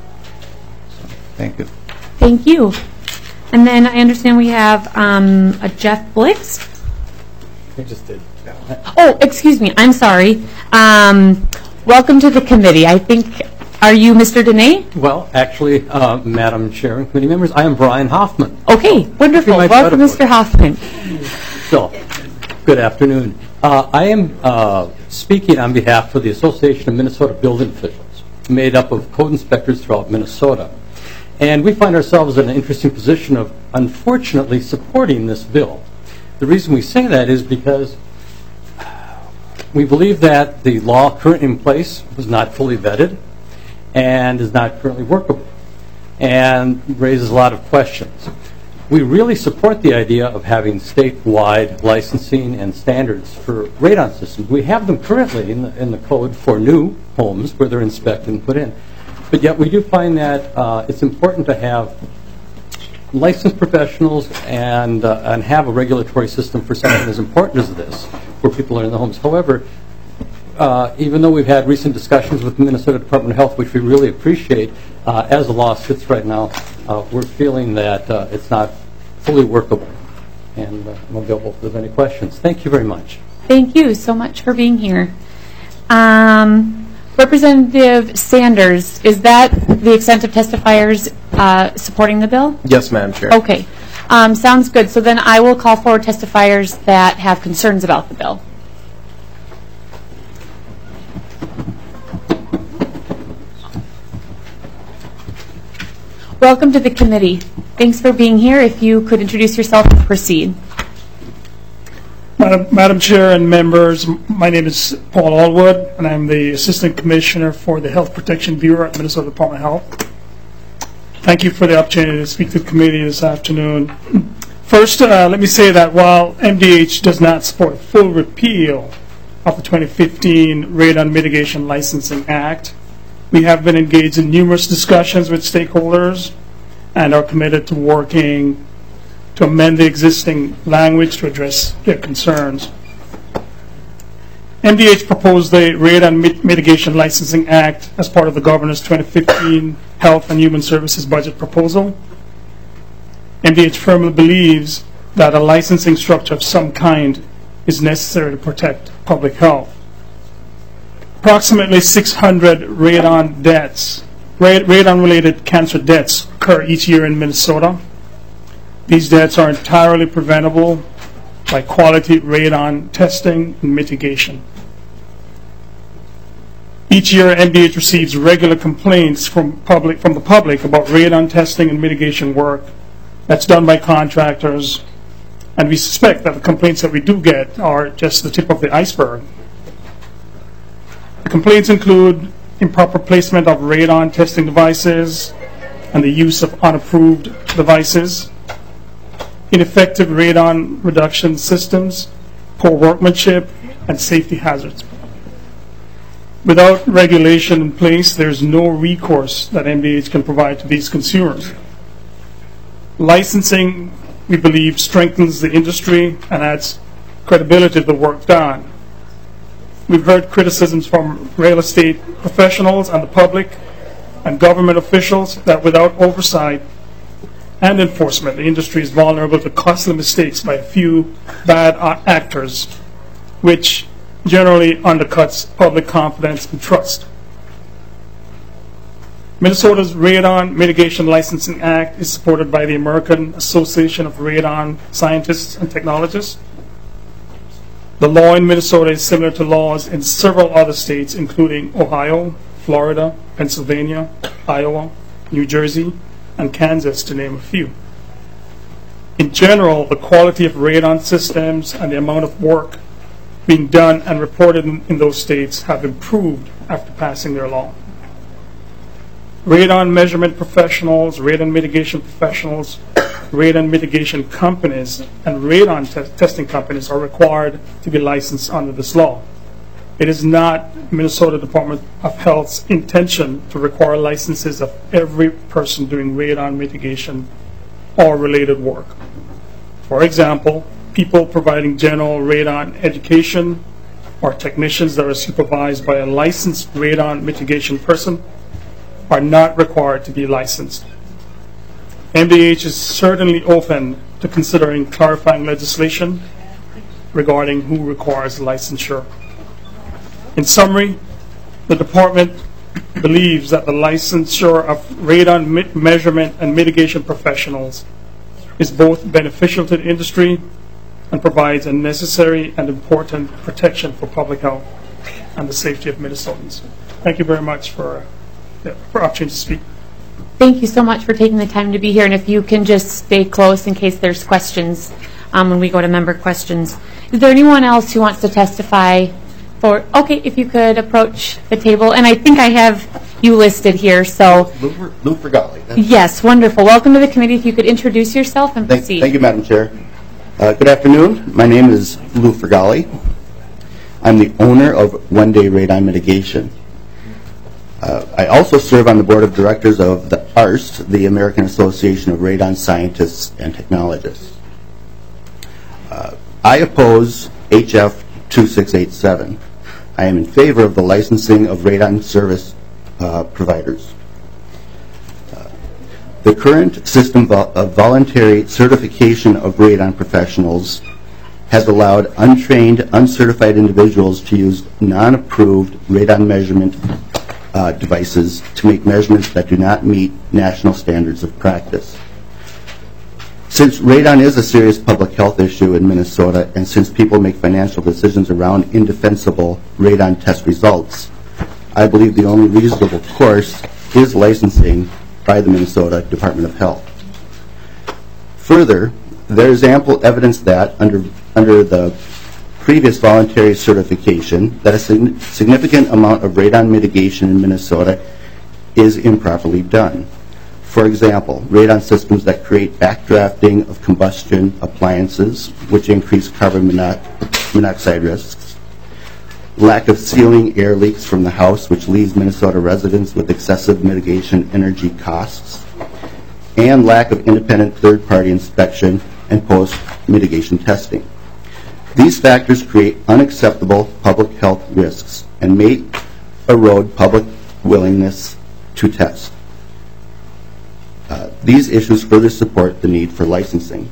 So, thank you. Thank you. And then I understand we have um, a Jeff Blix. I just did. Oh, excuse me. I'm sorry. Um, welcome to the committee. I think, are you Mister Dene? Well, actually, uh, Madam Chair and committee members, I am Brian Hoffman. Okay, wonderful. Welcome, Mister Hoffman. So, good afternoon. Uh, I am uh, speaking on behalf of the Association of Minnesota Building Officials, made up of code inspectors throughout Minnesota. And we find ourselves in an interesting position of, unfortunately, supporting this bill. The reason we say that is because we believe that the law currently in place was not fully vetted and is not currently workable and raises a lot of questions. We really support the idea of having statewide licensing and standards for radon systems. We have them currently in the, in the code for new homes where they're inspected and put in. But yet we do find that uh, it's important to have licensed professionals and, uh, and have a regulatory system for something as important as this, where people are in the homes. However, uh, even though we've had recent discussions with the Minnesota Department of Health, which we really appreciate, uh, as the law sits right now, uh, we're feeling that uh, it's not fully workable. And uh, I'm available if there's any questions. Thank you very much. Thank you so much for being here. Um, Representative Sanders, is that the extent of testifiers uh, supporting the bill? Yes, Madam Chair. Okay. Um, sounds good. So then I will call forward testifiers that have concerns about the bill. Welcome to the committee. Thanks for being here. If you could introduce yourself and proceed. Madam, Madam Chair and members, my name is Paul Allwood, and I'm the Assistant Commissioner for the Health Protection Bureau at Minnesota Department of Health. Thank you for the opportunity to speak to the committee this afternoon. First, uh, let me say that while M D H does not support a full repeal of the twenty fifteen Radon Mitigation Licensing Act, we have been engaged in numerous discussions with stakeholders and are committed to working to amend the existing language to address their concerns. M D H proposed the Radon Mit- Mitigation Licensing Act as part of the Governor's twenty fifteen Health and Human Services budget proposal. M D H firmly believes that a licensing structure of some kind is necessary to protect public health. Approximately six hundred radon deaths, radon-related cancer deaths occur each year in Minnesota. These deaths are entirely preventable by quality radon testing and mitigation. Each year, M D H receives regular complaints from public from the public about radon testing and mitigation work that's done by contractors, and we suspect that the complaints that we do get are just the tip of the iceberg. The complaints include improper placement of radon testing devices and the use of unapproved devices, ineffective radon reduction systems, poor workmanship, and safety hazards. Without regulation in place, there's no recourse that M D H can provide to these consumers. Licensing, we believe, strengthens the industry and adds credibility to the work done. We've heard criticisms from real estate professionals and the public and government officials that without oversight and enforcement, the industry is vulnerable to costly mistakes by a few bad actors, which generally undercuts public confidence and trust. Minnesota's Radon Mitigation Licensing Act is supported by the American Association of Radon Scientists and Technologists. The law in Minnesota is similar to laws in several other states, including Ohio, Florida, Pennsylvania, Iowa, New Jersey, and Kansas, to name a few. In general, the quality of radon systems and the amount of work being done and reported in, in those states have improved after passing their law. Radon measurement professionals, radon mitigation professionals, radon mitigation companies, and radon te- testing companies are required to be licensed under this law. It is not Minnesota Department of Health's intention to require licenses of every person doing radon mitigation or related work. For example, people providing general radon education or technicians that are supervised by a licensed radon mitigation person are not required to be licensed. M D H is certainly open to considering clarifying legislation regarding who requires licensure. In summary, the department believes that the licensure of radon mi- measurement and mitigation professionals is both beneficial to the industry and provides a necessary and important protection for public health and the safety of Minnesotans. Thank you very much for the for opportunity to speak. Thank you so much for taking the time to be here, and if you can just stay close in case there's questions um, when we go to member questions. Is there anyone else who wants to testify for, okay, if you could approach the table, and I think I have you listed here, so. Lou, Lou Fergali. Yes, wonderful. Welcome to the committee. If you could introduce yourself and Thank, proceed. thank you, Madam Chair. Uh, good afternoon. My name is Lou Fergali. I'm the owner of One Day Radon Mitigation. Uh, I also serve on the board of directors of the A R S T, the American Association of Radon Scientists and Technologists. Uh, I oppose H F two six eight seven. I am in favor of the licensing of radon service uh, providers. Uh, the current system vo- of voluntary certification of radon professionals has allowed untrained, uncertified individuals to use non-approved radon measurement uh, devices to make measurements that do not meet national standards of practice. Since radon is a serious public health issue in Minnesota, and since people make financial decisions around indefensible radon test results, I believe the only reasonable course is licensing by the Minnesota Department of Health. Further, there is ample evidence that under, under the previous voluntary certification that a sig- significant amount of radon mitigation in Minnesota is improperly done. For example, radon systems that create backdrafting of combustion appliances, which increase carbon mono- monoxide risks, lack of sealing air leaks from the house, which leaves Minnesota residents with excessive mitigation energy costs, and lack of independent third-party inspection and post-mitigation testing. These factors create unacceptable public health risks and may erode public willingness to test. Uh, these issues further support the need for licensing.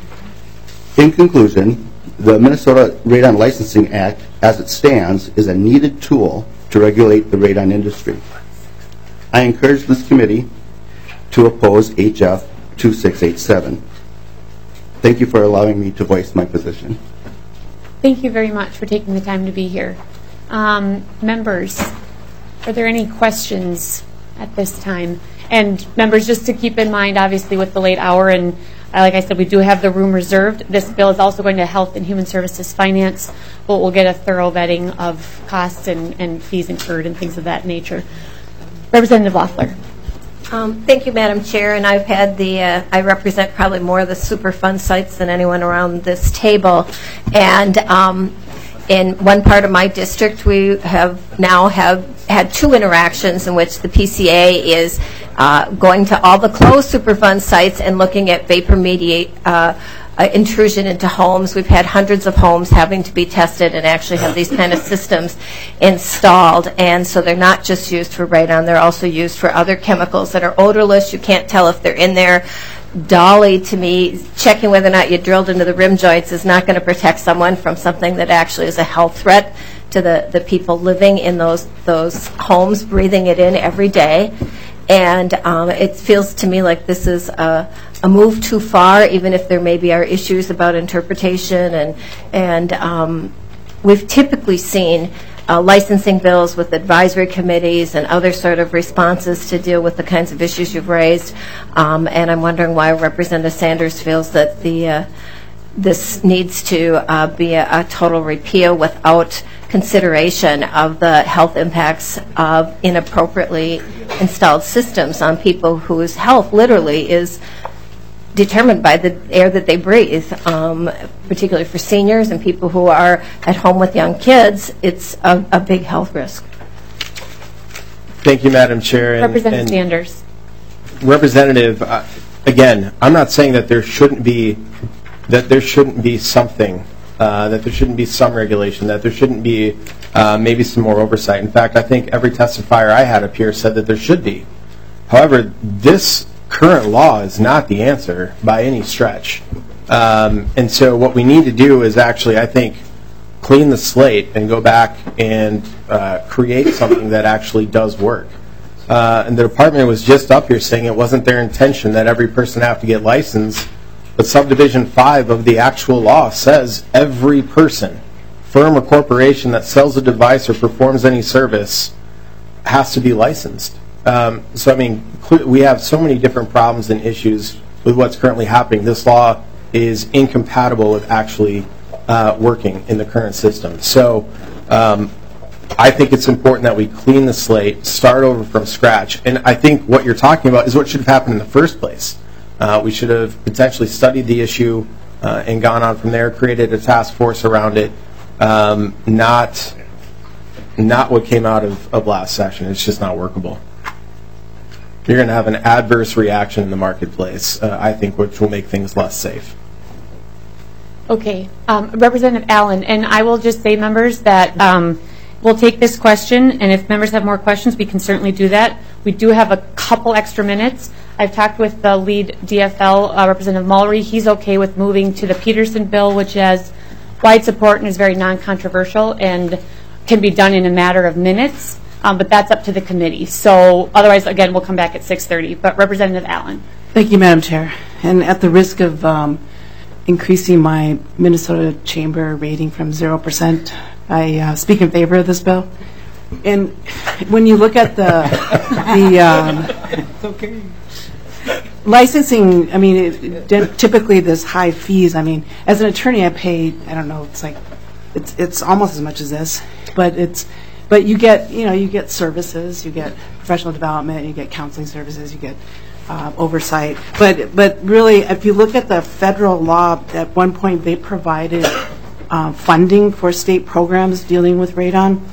In conclusion, the Minnesota Radon Licensing Act, as it stands, is a needed tool to regulate the radon industry. I encourage this committee to oppose H F two six eight seven. Thank you for allowing me to voice my position. Thank you very much for taking the time to be here. Um, members, are there any questions at this time? And members, just to keep in mind, obviously, with the late hour, and uh, like I said, we do have the room reserved. This bill is also going to Health and Human Services Finance. We'll, we'll get a thorough vetting of costs and, and fees incurred and things of that nature. Representative Loeffler. Um, thank you, Madam Chair. And I've had the, uh, I represent probably more of the Superfund sites than anyone around this table. And um, in one part of my district, we have now have had two interactions in which the P C A is uh, going to all the closed Superfund sites and looking at vapor mediate uh, uh, intrusion into homes. We've had hundreds of homes having to be tested and actually have these kind of systems installed. And so they're not just used for radon, they're also used for other chemicals that are odorless. You can't tell if they're in there. Dolly, to me, checking whether or not you drilled into the rim joints is not going to protect someone from something that actually is a health threat to the, the people living in those those homes, breathing it in every day. And um, it feels to me like this is a, a move too far, even if there maybe are issues about interpretation. And, and um, we've typically seen uh, licensing bills with advisory committees and other sort of responses to deal with the kinds of issues you've raised. Um, and I'm wondering why Representative Sanders feels that the uh, this needs to uh, be a, a total repeal without consideration of the health impacts of inappropriately installed systems on people whose health literally is determined by the air that they breathe, um, particularly for seniors and people who are at home with young kids. It's a, a big health risk. Thank you, Madam Chair. And, Representative and Sanders. Representative, uh, again, I'm not saying that there shouldn't be that there shouldn't be something, uh, that there shouldn't be some regulation, that there shouldn't be uh, maybe some more oversight. In fact, I think every testifier I had up here said that there should be. However, this current law is not the answer by any stretch. Um, and so what we need to do is actually, I think, clean the slate and go back and uh, create something that actually does work. Uh, and the department was just up here saying it wasn't their intention that every person have to get licensed, but subdivision five of the actual law says every person, firm or corporation that sells a device or performs any service has to be licensed. Um, so, I mean, we have so many different problems and issues with what's currently happening. This law is incompatible with actually uh, working in the current system. So, um, I think it's important that we clean the slate, start over from scratch. And I think what you're talking about is what should have happened in the first place. Uh, we should have potentially studied the issue uh, and gone on from there, created a task force around it, um, not, not what came out of, of last session. It's just not workable. You're going to have an adverse reaction in the marketplace, uh, I think, which will make things less safe. Okay. Um, Representative Allen, and I will just say, members, that um, we'll take this question, and if members have more questions, we can certainly do that. We do have a couple extra minutes. I've talked with the lead D F L, uh, Representative Mullery. He's okay with moving to the Peterson bill, which has wide support and is very non-controversial and can be done in a matter of minutes. Um, but that's up to the committee. So otherwise, again, we'll come back at six thirty. But Representative Allen. Thank you, Madam Chair. And at the risk of um, increasing my Minnesota Chamber rating from zero percent, I uh, speak in favor of this bill. And when you look at the, the um, okay. licensing, I mean, it, typically there's high fees. I mean, as an attorney, I pay, I don't know, it's like, it's it's almost as much as this, but it's, But you get, you know, you get services, you get professional development, you get counseling services, you get uh, oversight. But but really, if you look at the federal law, at one point they provided uh, funding for state programs dealing with radon,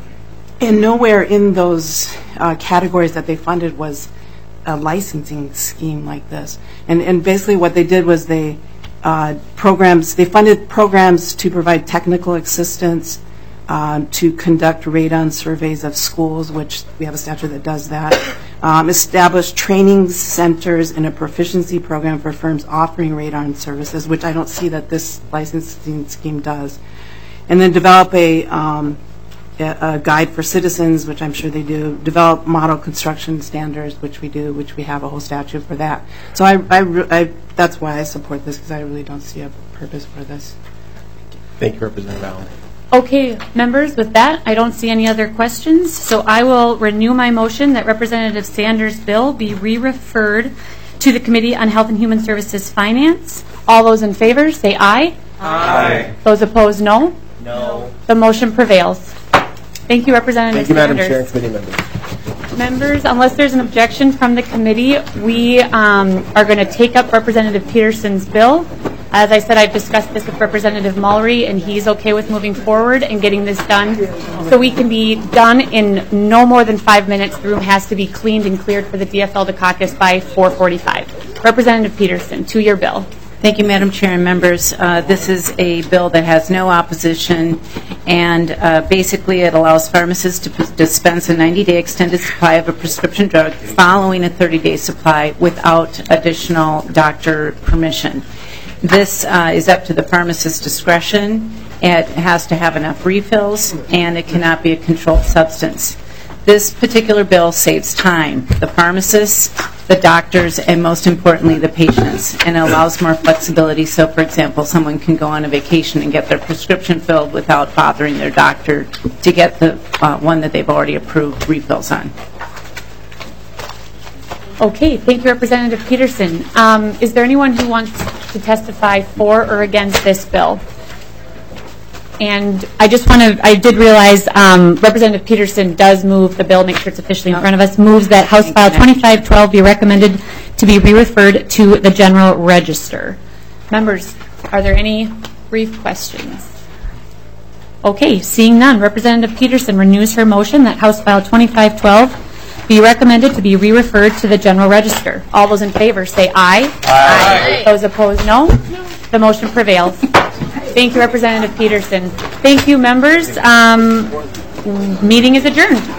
and nowhere in those uh, categories that they funded was a licensing scheme like this. And and basically what they did was they uh, programs they funded programs to provide technical assistance. Um, to conduct radon surveys of schools, which we have a statute that does that. Um, establish training centers and a proficiency program for firms offering radon services, which I don't see that this licensing scheme does. And then develop a, um, a, a guide for citizens, which I'm sure they do. Develop model construction standards, which we do, which we have a whole statute for that. So I, I, I, that's why I support this, because I really don't see a purpose for this. Thank you, Representative Allen. Okay, members, with that, I don't see any other questions, so I will renew my motion that Representative Sanders' bill be re-referred to the Committee on Health and Human Services Finance. All those in favor, say aye. Aye. Those opposed, no. No. The motion prevails. Thank you, Representative Thank you, Madam Sanders. Chair and committee members. Members, unless there's an objection from the committee, we um, are going to take up Representative Peterson's bill. As I said, I've discussed this with Representative Mullery, and he's okay with moving forward and getting this done. So we can be done in no more than five minutes. The room has to be cleaned and cleared for the D F L to caucus by four forty-five. Representative Peterson, two-year bill. Thank you, Madam Chair and members. Uh, this is a bill that has no opposition, and uh, basically it allows pharmacists to p- dispense a ninety-day extended supply of a prescription drug following a thirty-day supply without additional doctor permission. This uh, is up to the pharmacist's discretion. It has to have enough refills, and it cannot be a controlled substance. This particular bill saves time. The pharmacist the doctors, and most importantly, the patients, and it allows more flexibility. So, for example, someone can go on a vacation and get their prescription filled without bothering their doctor to get the uh, one that they've already approved refills on. Okay, thank you, Representative Peterson. Um, is there anyone who wants to testify for or against this bill? And I just want to, I did realize um, Representative Peterson does move the bill, make sure it's officially in front of us, moves that House File twenty-five twelve be recommended to be re-referred to the General Register. Members, are there any brief questions? Okay, seeing none, Representative Peterson renews her motion that House File twenty-five twelve be recommended to be re-referred to the General Register. All those in favor say aye. Aye. Aye. Those opposed, no. The motion prevails. Thank you, Representative Peterson. Thank you, members. Um, meeting is adjourned.